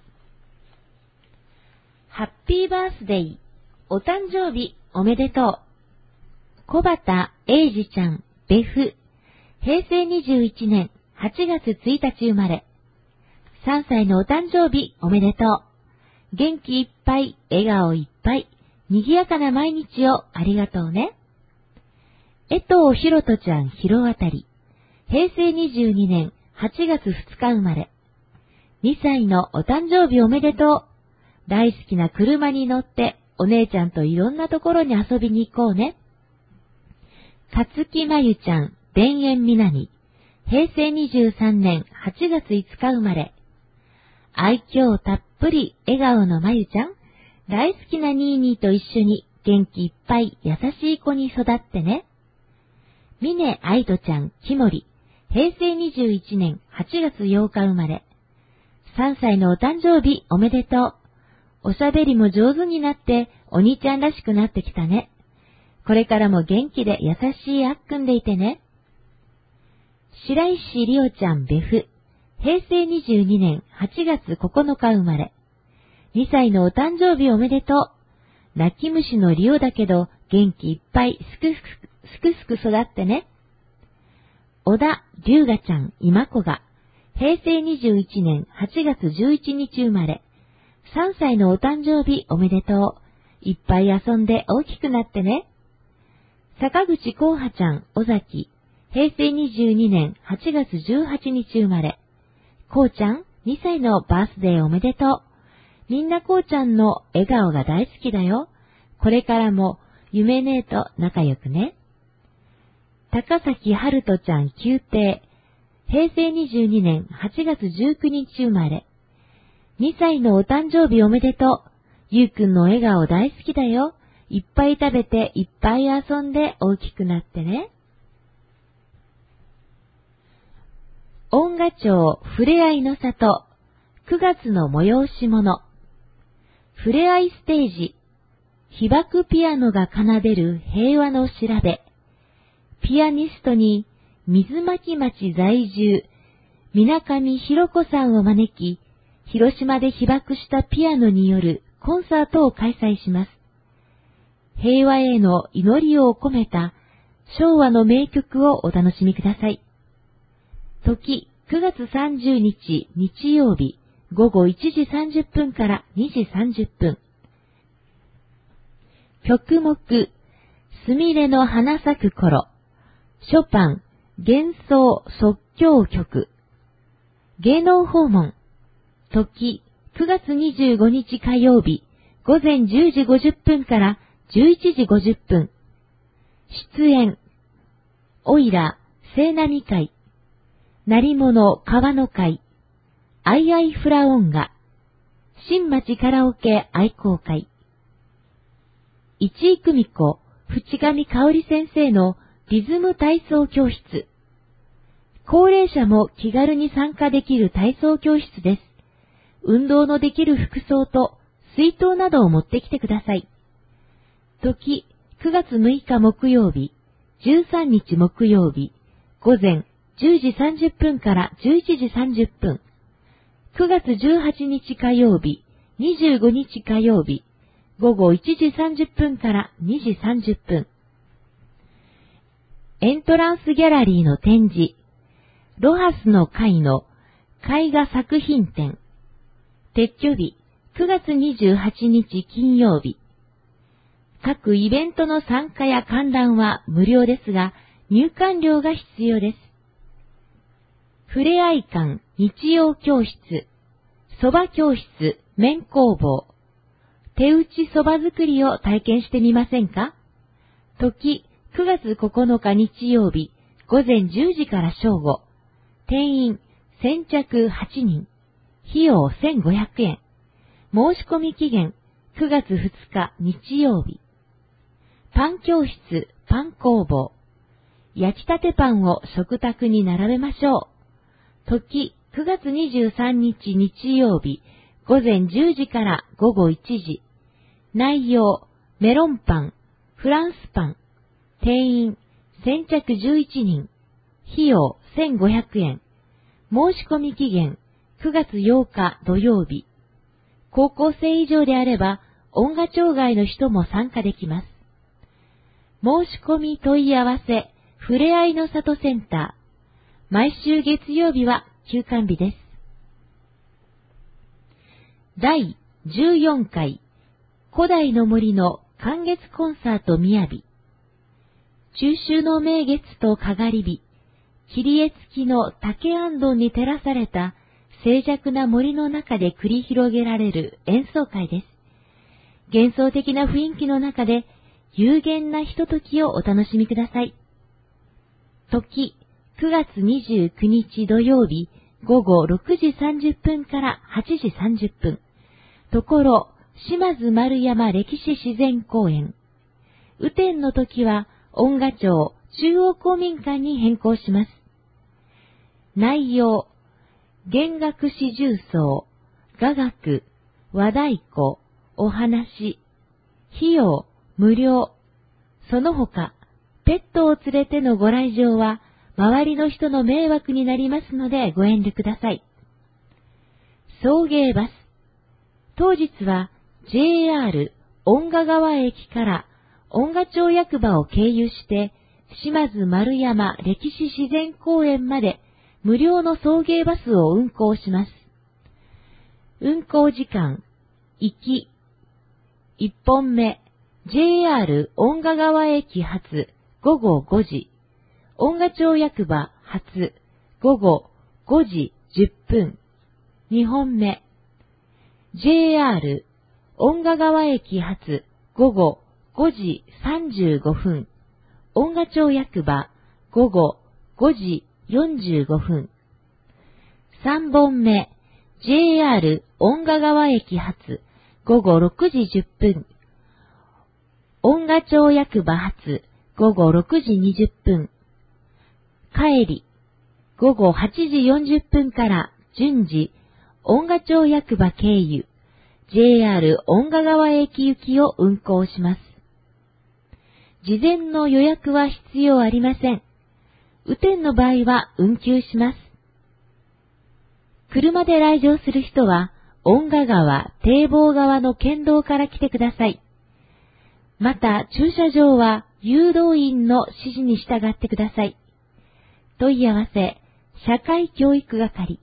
ハッピーバースデー、お誕生日おめでとう。小畑英二ちゃん、別府、へいせいにじゅういちねんはちがつついたち生まれ。さんさいのお誕生日おめでとう。元気いっぱい、笑顔いっぱい、賑やかな毎日をありがとうね。江藤ひろとちゃん、ひろわたり、へいせいにじゅうにねんはちがつふつか生まれ。にさいのお誕生日おめでとう。大好きな車に乗ってお姉ちゃんといろんなところに遊びに行こうね。勝木まゆちゃん、田園みなみ、へいせいにじゅうさんねんはちがついつか生まれ。愛嬌たっぷり笑顔のまゆちゃん、大好きなニーニーと一緒に元気いっぱい優しい子に育ってね。峰愛斗ちゃん、きもり、へいせいにじゅういちねんはちがつようか生まれ。さんさいのお誕生日おめでとう。おしゃべりも上手になってお兄ちゃんらしくなってきたね。これからも元気で優しいあっくんでいてね。白石りおちゃん、別府、へいせいにじゅうにねんはちがつここのか生まれ。にさいのお誕生日おめでとう。泣き虫のリオだけど元気いっぱいすくすくすくすく育ってね。小田龍河ちゃん、今子が、へいせいにじゅういちねんはちがつじゅういちにち生まれ。さんさいのお誕生日おめでとう。いっぱい遊んで大きくなってね。坂口こうはちゃん、尾崎、へいせいにじゅうにねんはちがつじゅうはちにち生まれ。こうちゃん、にさいのバースデーおめでとう。みんなこうちゃんの笑顔が大好きだよ。これからも夢姉と仲良くね。高崎春人ちゃん、宮廷、へいせいにじゅうにねんはちがつじゅうくにち生まれ。にさいのお誕生日おめでとう。ゆうくんの笑顔大好きだよ。いっぱい食べていっぱい遊んで大きくなってね。恩賀町ふれあいの里くがつの催し物。ふれあいステージ。被爆ピアノが奏でる平和の調べ。ピアニストに水巻町在住、水上博子さんを招き、広島で被爆したピアノによるコンサートを開催します。平和への祈りを込めた昭和の名曲をお楽しみください。時くがつさんじゅうにち日曜日ごごいちじさんじゅっぷんからにじさんじゅっぷん。曲目、すみれの花咲く頃、ショパン幻想即興曲。芸能訪問、時くがつにじゅうごにち火曜日ごぜんじゅうじごじゅっぷんからじゅういちじごじゅっぷん。出演、おいら聖波会、なりもの川の会、アイアイフラオンガ、新町カラオケ愛好会。一井久美子、淵上香織先生のリズム体操教室。高齢者も気軽に参加できる体操教室です。運動のできる服装と水筒などを持ってきてください。時くがつむいか木曜日、じゅうさんにち木曜日、ごぜんじゅうじさんじゅっぷんからじゅういちじさんじゅっぷん。くがつじゅうはちにち火曜日、にじゅうごにち火曜日、ごごいちじさんじゅっぷんからにじさんじゅっぷん。エントランスギャラリーの展示、 ロハスの会の絵画作品展。撤去日くがつにじゅうはちにち金曜日。各イベントの参加や観覧は無料ですが、入館料が必要です。ふれあい館日曜教室、蕎麦教室麺工房、手打ち蕎麦作りを体験してみませんか？時、くがつここのか日曜日、ごぜんじゅうじから正午。定員、先着はちにん。費用せんごひゃくえん。申し込み期限、くがつふつか日曜日。パン教室、パン工房。焼きたてパンを食卓に並べましょう。時、くがつにじゅうさんにち日曜日、ごぜんじゅうじからごごいちじ。内容、メロンパン、フランスパン。定員、先着じゅういちにん。費用せんごひゃくえん。申し込み期限、くがつようか土曜日。高校生以上であれば、音楽町外の人も参加できます。申し込み問い合わせ、ふれあいの里センター。毎週月曜日は休館日です。だいじゅうよんかい、古代の森の寒月コンサートみやび。中秋の名月とかがり火、切り絵付きの竹行灯に照らされた静寂な森の中で繰り広げられる演奏会です。幻想的な雰囲気の中で有限なひとときをお楽しみください。時、くがつにじゅうくにち土曜日、ごごろくじさんじゅっぷんからはちじさんじゅっぷん。ところ、島津丸山歴史自然公園。雨天の時は、音楽町中央公民館に変更します。内容、弦楽四重奏、雅楽、和太鼓、お話、費用、無料。その他、ペットを連れてのご来場は、周りの人の迷惑になりますのでご遠慮ください。送迎バス。当日は ジェイアール 音賀川駅から音賀町役場を経由して、島津丸山歴史自然公園まで無料の送迎バスを運行します。運行時間、行き、いっぽんめ、ジェイアール 音賀川駅発ごごごじ、音賀町役場発ごごごじじゅっぷん。にほんめ、ジェイアール 音賀川駅発ごごごじさんじゅうごふん。音賀町役場ごごごじよんじゅうごふん。さんぼんめ、ジェイアール 音賀川駅発ごごろくじじゅっぷん。音賀町役場発ごごろくじにじゅっぷん。帰り、ごごはちじよんじゅっぷんから順次、音賀町役場経由、ジェイアール 音賀川駅行きを運行します。事前の予約は必要ありません。雨天の場合は運休します。車で来場する人は、音賀川、堤防側の県道から来てください。また、駐車場は誘導員の指示に従ってください。問い合わせ、社会教育係。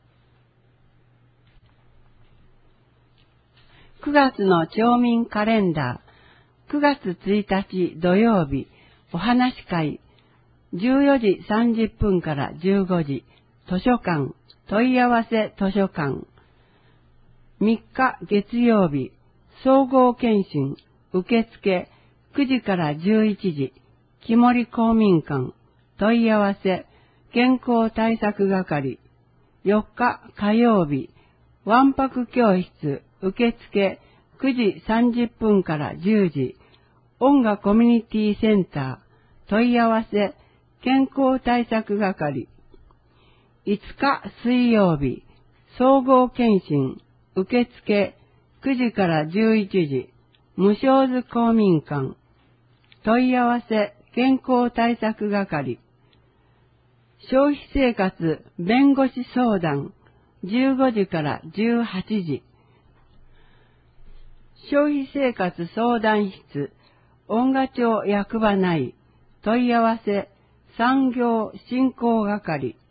くがつの町民カレンダー、くがつついたち土曜日、お話し会、じゅうよじさんじゅっぷんからじゅうごじ、図書館、問い合わせ図書館。みっか月曜日、総合検診、受付、くじからじゅういちじ、木森公民館、問い合わせ、健康対策係。よっか火曜日、わんぱく教室、受付、くじさんじゅっぷんからじゅうじ、音楽コミュニティセンター、問い合わせ、健康対策係。いつか水曜日、総合検診、受付、くじからじゅういちじ、無償図公民館、問い合わせ、健康対策係。消費生活弁護士相談、じゅうごじからじゅうはちじ。消費生活相談室、音賀町役場内、問い合わせ、産業振興係。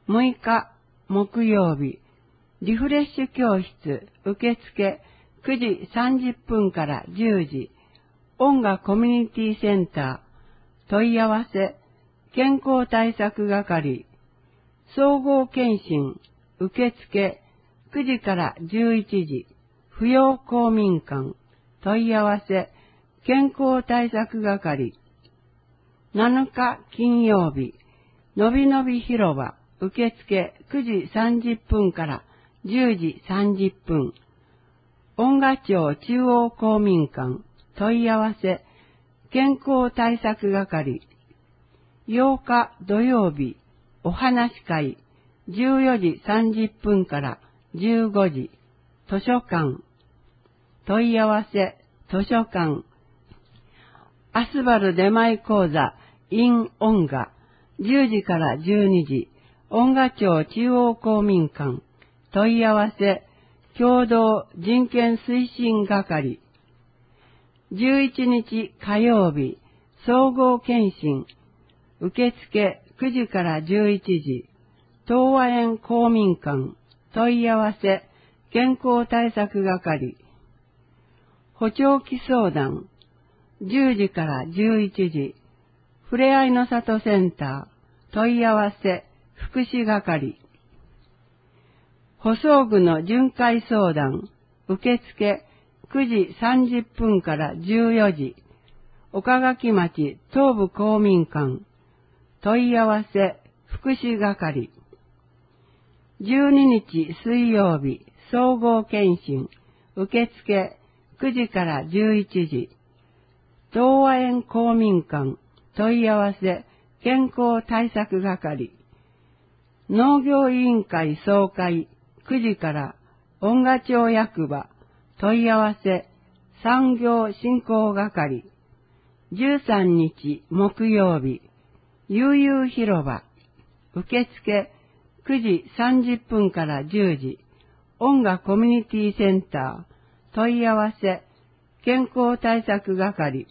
むいか木曜日、リフレッシュ教室受付くじさんじゅっぷんからじゅうじ、音楽コミュニティセンター、問い合わせ、健康対策係、総合検診受付くじからじゅういちじ、扶養公民館、問い合わせ、健康対策係、なのか金曜日、のびのび広場、受付くじさんじゅっぷんからじゅうじさんじゅっぷん、音楽町中央公民館、問い合わせ、健康対策係、ようか土曜日、お話会、じゅうよじさんじゅっぷんからじゅうごじ、図書館、問い合わせ、図書館、アスバル出前講座、in 音楽、じゅうじからじゅうにじ、音楽町中央公民館、問い合わせ、共同人権推進係、じゅういちにち火曜日、総合検診、受付くじからじゅういちじ、東和園公民館、問い合わせ、健康対策係、補聴器相談、じゅうじからじゅういちじ、ふれあいの里センター、問い合わせ、福祉係、補装具の巡回相談、受付くじさんじゅっぷんからじゅうよじ、岡垣町東部公民館、問い合わせ、福祉係、じゅうににち水曜日、総合検診、受付くじからじゅういちじ、東和園公民館、問い合わせ、健康対策係、農業委員会総会、くじから音楽町役場、問い合わせ、産業振興係、じゅうさんにち木曜日、悠々広場、受付くじさんじゅっぷんからじゅうじ、音楽コミュニティセンター、問い合わせ、健康対策係、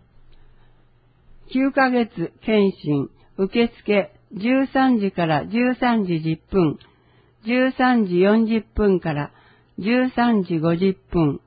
きゅうかげつ検診、受付じゅうさんじからじゅうさんじじゅっぷん、じゅうさんじよんじゅっぷんからじゅうさんじごじゅっぷん、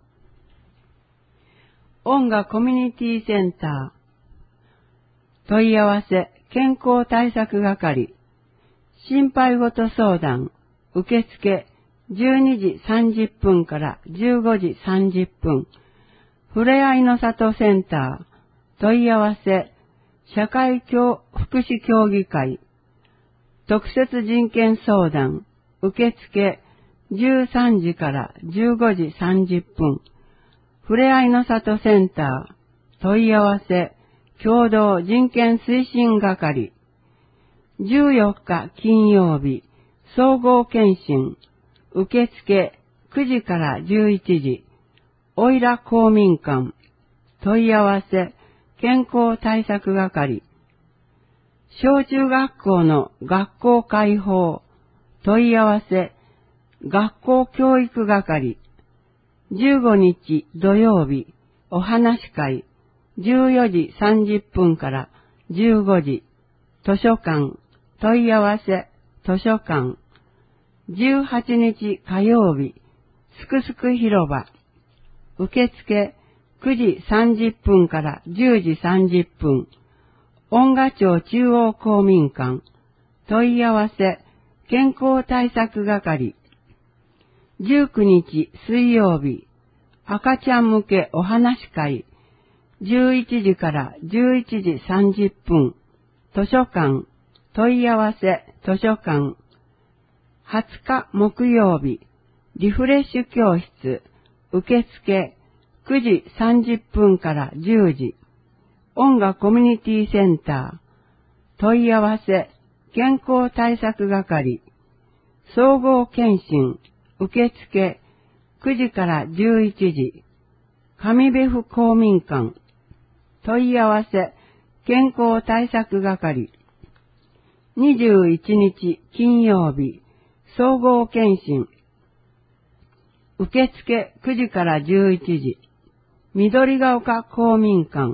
音楽コミュニティセンター、問い合わせ、健康対策係、心配事相談、受付じゅうにじさんじゅっぷんからじゅうごじさんじゅっぷん、ふれあいの里センター、問い合わせ、社会福祉協議会、特設人権相談、受付じゅうさんじからじゅうごじさんじゅっぷん、ふれあいの里センター、問い合わせ、共同人権推進係、じゅうよっか金曜日、総合検診、受付くじからじゅういちじ、おいら公民館、問い合わせ、健康対策係、小中学校の学校開放、問い合わせ、学校教育係、じゅうごにち土曜日、お話会、じゅうよじさんじゅっぷんからじゅうごじ、図書館、問い合わせ、図書館、じゅうはちにち火曜日、すくすく広場、受付くじさんじゅっぷんからじゅうじさんじゅっぷん、音楽町中央公民館、問い合わせ、健康対策係、じゅうくにち水曜日、赤ちゃん向けお話会、じゅういちじからじゅういちじさんじゅっぷん、図書館、問い合わせ、図書館、はつか木曜日、リフレッシュ教室、受付、くじさんじゅっぷんからじゅうじ、音楽コミュニティセンター、問い合わせ、健康対策係、総合検診、受付、くじからじゅういちじ、上部府公民館、問い合わせ、健康対策係、にじゅういちにち金曜日、総合検診、受付くじからじゅういちじ、緑が丘公民館、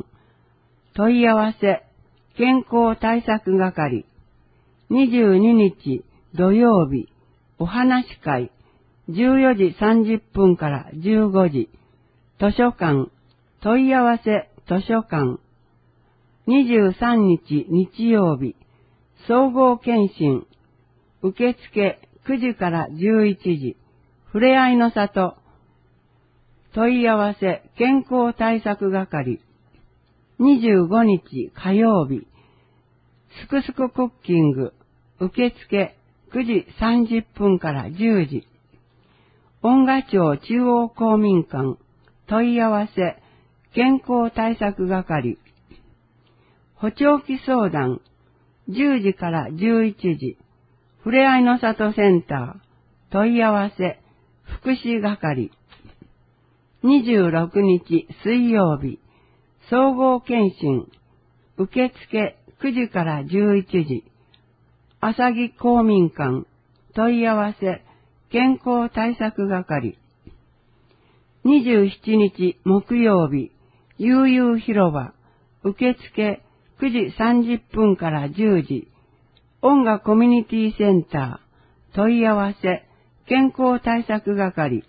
問い合わせ、健康対策係、にじゅうににち土曜日、お話会、じゅうよじさんじゅっぷんからじゅうごじ、図書館、問い合わせ図書館、にじゅうさんにち日曜日、総合検診、受付くじからじゅういちじ、ふれあいの里、問い合わせ健康対策係、にじゅうごにち火曜日、すくすくクッキング、受付くじさんじゅっぷんからじゅうじ、恩賀町中央公民館、問い合わせ健康対策係、補聴器相談、じゅうじからじゅういちじ、ふれあいの里センター、問い合わせ福祉係、にじゅうろくにち水曜日、総合検診、受付くじからじゅういちじ、朝木公民館、問い合わせ健康対策係、にじゅうしちにち木曜日、悠々広場、受付くじさんじゅっぷんからじゅうじ、音楽コミュニティセンター、問い合わせ健康対策係、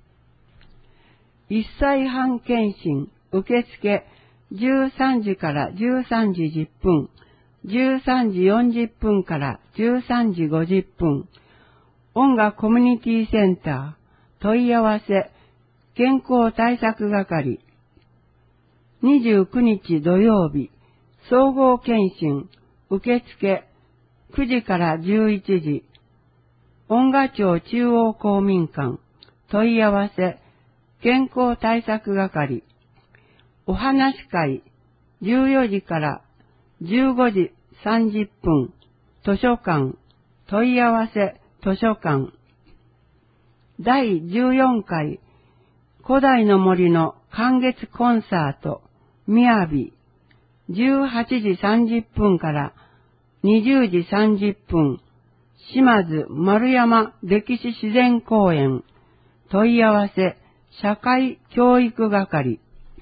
いっさいはん検診、受付じゅうさんじからじゅうさんじじゅっぷん、じゅうさんじよんじゅっぷんからじゅうさんじごじゅっぷん、音楽コミュニティセンター、問い合わせ健康対策係、にじゅうくにち土曜日、総合検診、受付くじからじゅういちじ、恩賀町中央公民館、問い合わせ健康対策係、お話会、じゅうよじからじゅうごじさんじゅっぷん、図書館、問い合わせ図書館、だいじゅうよんかい、古代の森の寒月コンサート、みやび、じゅうはちじさんじゅっぷんからにじゅうじさんじゅっぷん、島津丸山歴史自然公園、問い合わせ社会教育係、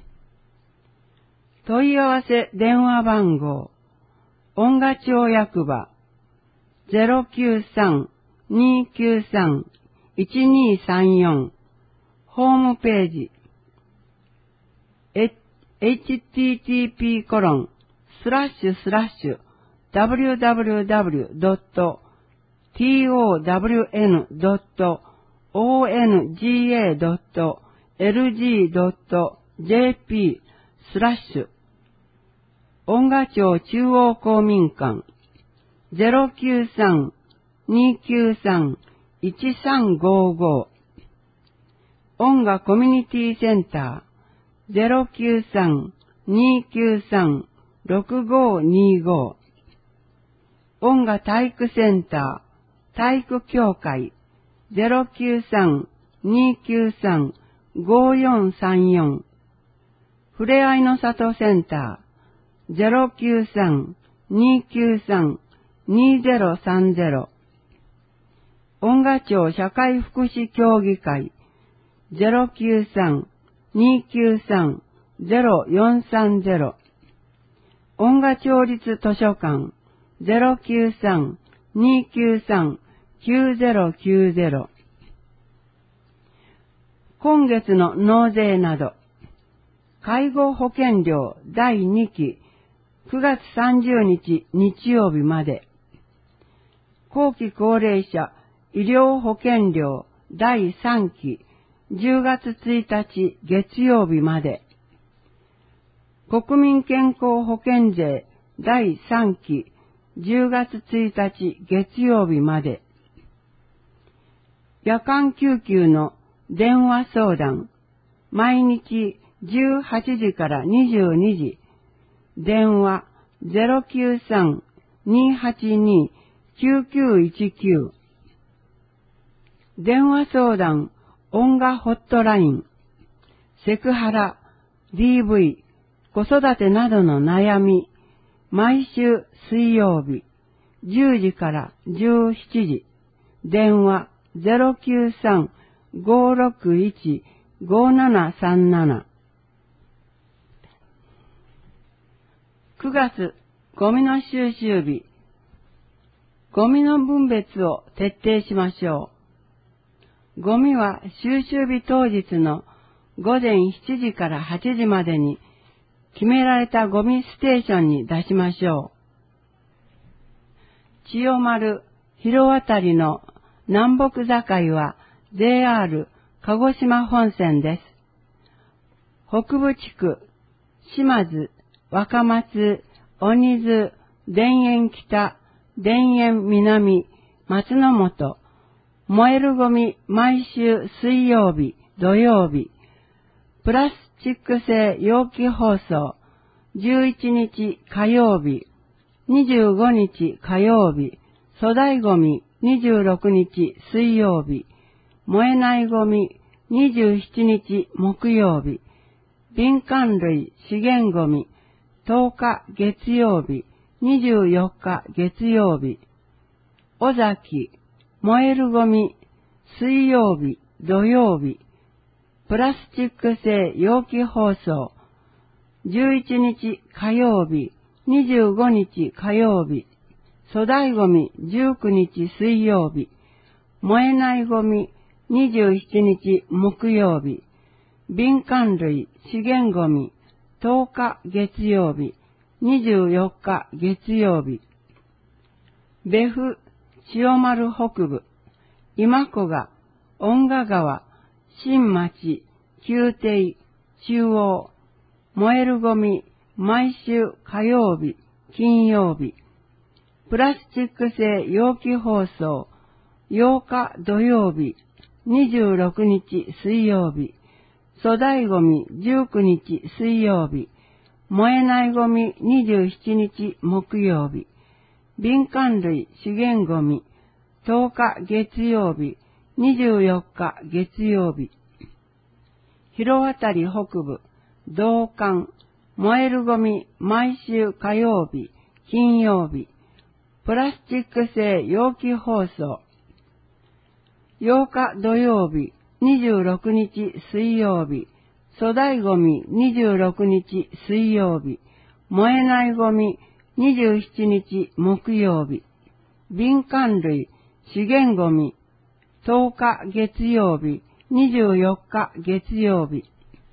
問い合わせ電話番号、恩賀町役場 ゼロきゅうさん にーきゅうさん いちにーさんよん、ホームページ、エイチティーティーピーコロンスラッシュスラッシュダブリューダブリューダブリュードットトワンドットオーエヌジーエードットエルジードットジェーピースラッシュ恩賀町中央公民館 ゼロきゅうさん にーきゅうさん いちさんごご、恩賀コミュニティセンター ゼロきゅうさん にーきゅうさん ろくごにーご、恩賀体育センター体育協会 ゼロきゅうさん にーきゅうさん ごよんさんよん、ふれあいの里センター ゼロきゅうさん にーきゅうさん にーゼロさんゼロ、恩賀町社会福祉協議会 ゼロきゅうさん にーきゅうさん ゼロよんさんゼロ、恩賀町立図書館 ゼロきゅうさん にーきゅうさん きゅうゼロきゅうゼロ、今月の納税など、介護保険料だいにきくがつさんじゅうにち日曜日まで、後期高齢者医療保険料だいさんきじゅうがつついたち月曜日まで、国民健康保険税だいさんきじゅうがつついたち月曜日まで、夜間救急の電話相談、毎日じゅうはちじからにじゅうにじ、電話 ゼロきゅうさん にーはちにー きゅうきゅういちきゅう、電話相談恩賀ホットライン、セクハラ、ディーブイ、子育てなどの悩み、毎週水曜日じゅうじからじゅうしちじ、電話 ゼロきゅうさん ごーろくいち ごーななさんなな、くがつゴミの収集日、 ゴミの分別を徹底しましょう。ゴミは収集日当日の午前しちじからはちじまでに決められたゴミステーションに出しましょう。千代丸、広渡りの南北境は ジェイアール 鹿児島本線です。北部地区、島津、若松、鬼津、田園北、田園南、松の本、燃えるゴミ毎週水曜日、土曜日、プラスチック製容器包装、じゅういちにち火曜日、にじゅうごにち火曜日、粗大ゴミにじゅうろくにち水曜日、燃えないゴミにじゅうしちにち木曜日、敏感類資源ゴミとおか月曜日、にじゅうよっか月曜日、尾崎燃えるゴミ水曜日、土曜日、プラスチック製容器包装、じゅういちにち火曜日、にじゅうごにち火曜日、粗大ゴミじゅうくにち水曜日、燃えないゴミにじゅうしちにち木曜日、敏感類資源ゴミとおか月曜日、にじゅうよっか月曜日、別府千代丸北部、今古賀、恩賀川、新町、旧邸、中央、燃えるゴミ毎週火曜日、金曜日、プラスチック製容器包装、ようか土曜日、にじゅうろくにち水曜日、粗大ゴミじゅうくにち水曜日、燃えないゴミにじゅうしちにち木曜日、敏感類資源ゴミとおか月曜日、にじゅうよっか月曜日、広渡り北部、道館、燃えるゴミ毎週火曜日、金曜日、プラスチック製容器包装、ようか土曜日、にじゅうろくにち水曜日、粗大ゴミにじゅうろくにち水曜日、燃えないゴミにじゅうしちにち木曜日、敏感類資源ゴミとおか月曜日、にじゅうよっか月曜日、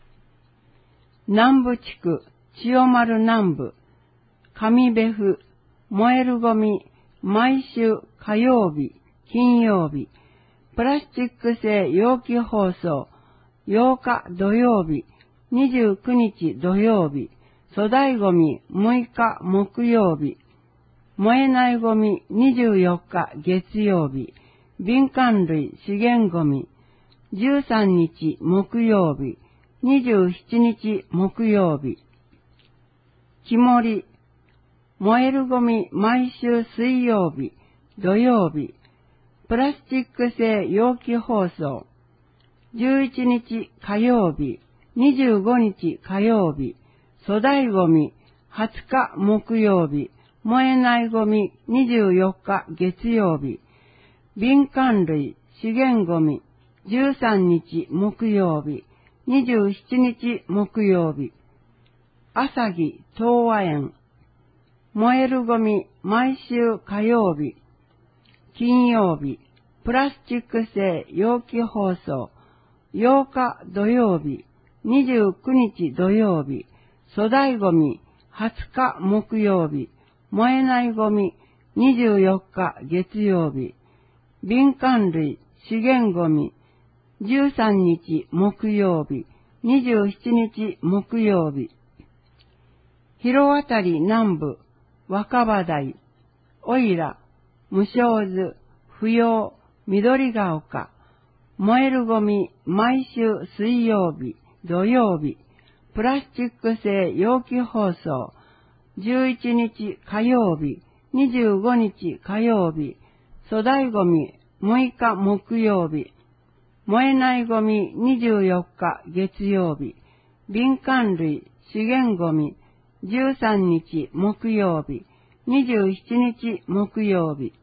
南部地区千代丸南部、上別府、燃えるゴミ毎週火曜日、金曜日、プラスチック製容器包装、ようか土曜日、にじゅうくにち土曜日、粗大ゴミむいか木曜日、燃えないゴミにじゅうよっか月曜日、敏感類資源ゴミじゅうさんにち木曜日、にじゅうしちにち木曜日、木森、燃えるゴミ毎週水曜日、土曜日、プラスチック製容器包装、じゅういちにち火曜日、にじゅうごにち火曜日、粗大ゴミはつか木曜日、燃えないゴミにじゅうよっか月曜日、敏感類資源ゴミじゅうさんにち木曜日、にじゅうしちにち木曜日、朝木東和園、燃えるゴミ毎週火曜日、金曜日、プラスチック製容器包装、ようか土曜日、にじゅうくにち土曜日、粗大ゴミはつか木曜日、燃えないゴミにじゅうよっか月曜日、敏感類資源ゴミじゅうさんにち木曜日、にじゅうしちにち木曜日、広渡り南部、若葉台、おいら、無償図、不要、緑が丘、燃えるゴミ毎週水曜日、土曜日、プラスチック製容器包装、じゅういちにち火曜日、にじゅうごにち火曜日、粗大ゴミむいか木曜日、燃えないゴミにじゅうよっか月曜日、敏感類資源ゴミじゅうさんにち木曜日、にじゅうしちにち木曜日。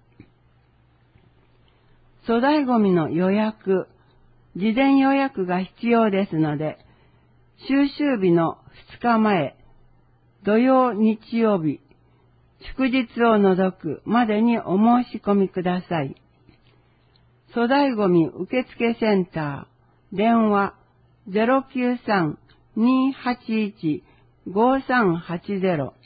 粗大ゴミの予約、事前予約が必要ですので、収集日のふつかまえ、土曜日曜日、 祝日を除くまでにお申し込みください。粗大ごみ受付センター、電話 ゼロきゅうさん にーはちいち ごさんはちゼロ。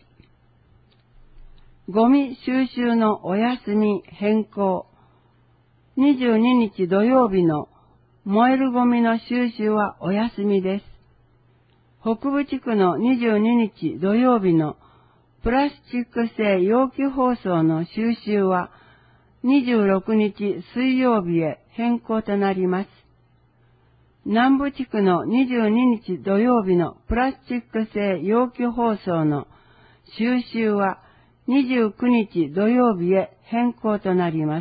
ゴミ収集のお休み変更。にじゅうににち土曜日の燃えるゴミの収集はお休みです。北部地区のにじゅうににち土曜日のプラスチック製容器包装の収集はにじゅうろくにち水曜日へ変更となります。南部地区のにじゅうににち土曜日のプラスチック製容器包装の収集はにじゅうくにち土曜日へ変更となります。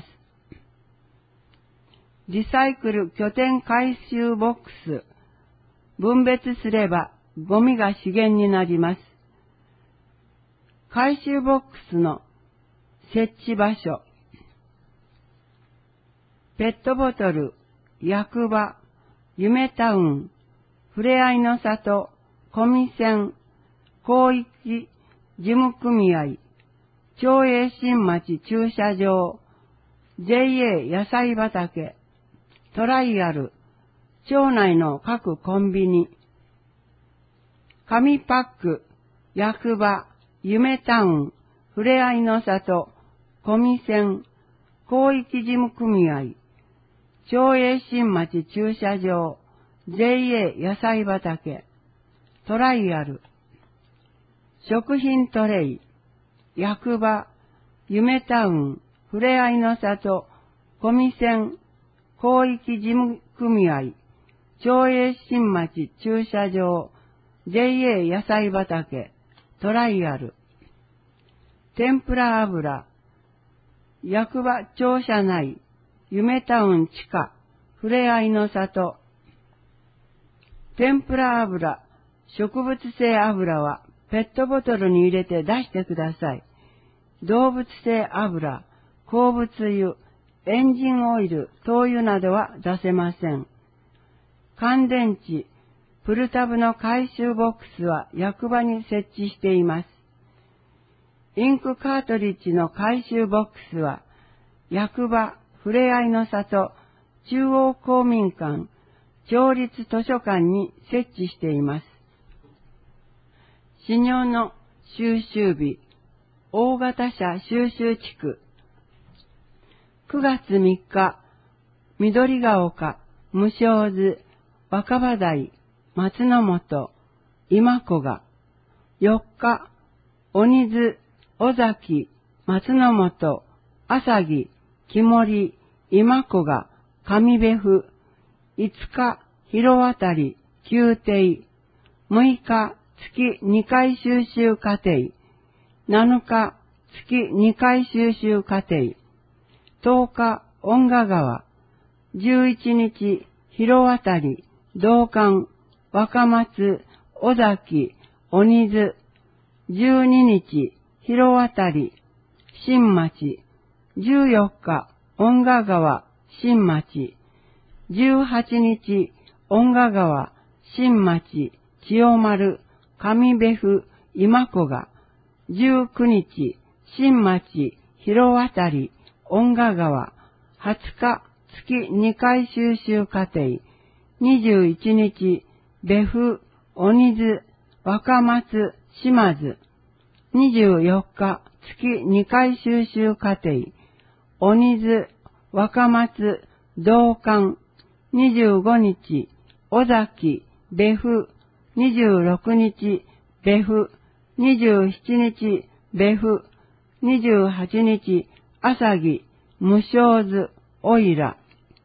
リサイクル拠点回収ボックス。分別すればゴミが資源になります。回収ボックスの設置場所。ペットボトル、役場、夢タウン、ふれあいの里、コミセン、広域事務組合、町営新町駐車場、ジェイエー 野菜畑、トライアル、町内の各コンビニ、紙パック、役場、夢タウン、ふれあいの里、コミセン、広域事務組合、町営新町駐車場、ジェイエー 野菜畑、トライアル、食品トレイ、役場、夢タウン、ふれあいの里、コミセン、広域事務組合、町営新町駐車場、ジェイエー 野菜畑、トライアル、天ぷら油、役場庁舎内、夢タウン地下、ふれあいの里、天ぷら油、植物性油はペットボトルに入れて出してください。動物性油、鉱物油、エンジンオイル、灯油などは出せません。乾電池、プルタブの回収ボックスは役場に設置しています。インクカートリッジの回収ボックスは役場、ふれあいの里、中央公民館、町立図書館に設置しています。飼料の収集日、大型車収集地区。くがつみっか、緑が丘、無償図、若葉台、松の本、今古賀。よっか、鬼津、尾崎、松の本、朝木、木森、今古賀、上部府。いつか、広渡り、宮廷。むいか、月にかい収集家庭。なのか、月にかい収集家庭。とおか、恩賀川。じゅういちにち、広渡り、道館、若松、尾崎、鬼津。じゅうににち、広渡り、新町。じゅうよっか、恩賀川、新町。じゅうはちにち、恩賀川、新町、千代丸、上部府、今古賀。じゅうくにち、新町、広渡り、恩賀川。はつか、月にかい収集家庭。にじゅういちにち、部府、鬼津、若松、島津。にじゅうよっか、月にかい収集家庭。鬼津、若松、道館。にじゅうごにち、尾崎、部府。にじゅうろくにち、部府。にじゅうしちにち、部府。にじゅうはちにち、朝木、無償図、おいら。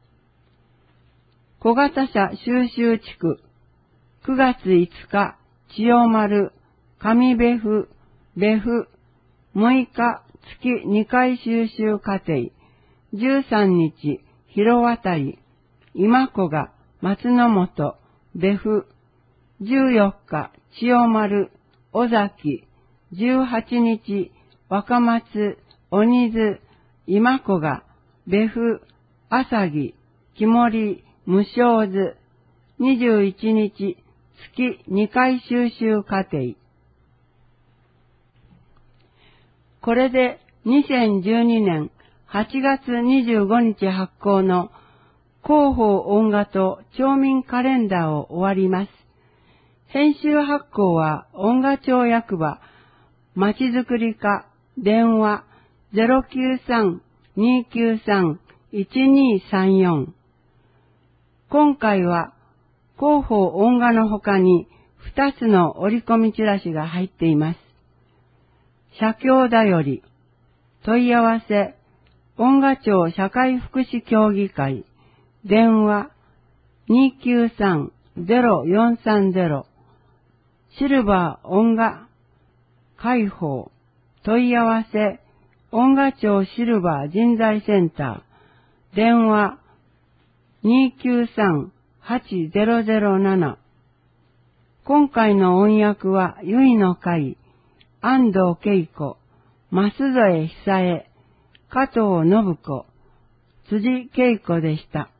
小型車収集地区。くがついつか、千代丸、上部府、部府。むいか、月にかい収集家庭。じゅうさんにち、広渡り、今古賀、松の本、部府。じゅうよっか、千代丸、尾崎。じゅうはちにち、若松、鬼津、今古賀、部府、朝木、木森、無償図。にじゅういちにち、月にかい収集家庭。 これでにせんじゅうにねんはちがつにじゅうごにち発行の広報音画と町民カレンダーを終わります。編集発行は音画町役場まちづくり課電話 ゼロきゅうさん にーきゅうさん いちにーさんよん。今回は広報音画の他にふたつの折り込みチラシが入っています。社協だより問い合わせ音画町社会福祉協議会電話 にーきゅうさん ゼロよんさんゼロ シルバー音画開放問い合わせ音画町シルバー人材センター電話 にーきゅうさん はちゼロゼロなな。今回の音訳はゆいの会安藤恵子舛添久江加藤信子辻恵子でした。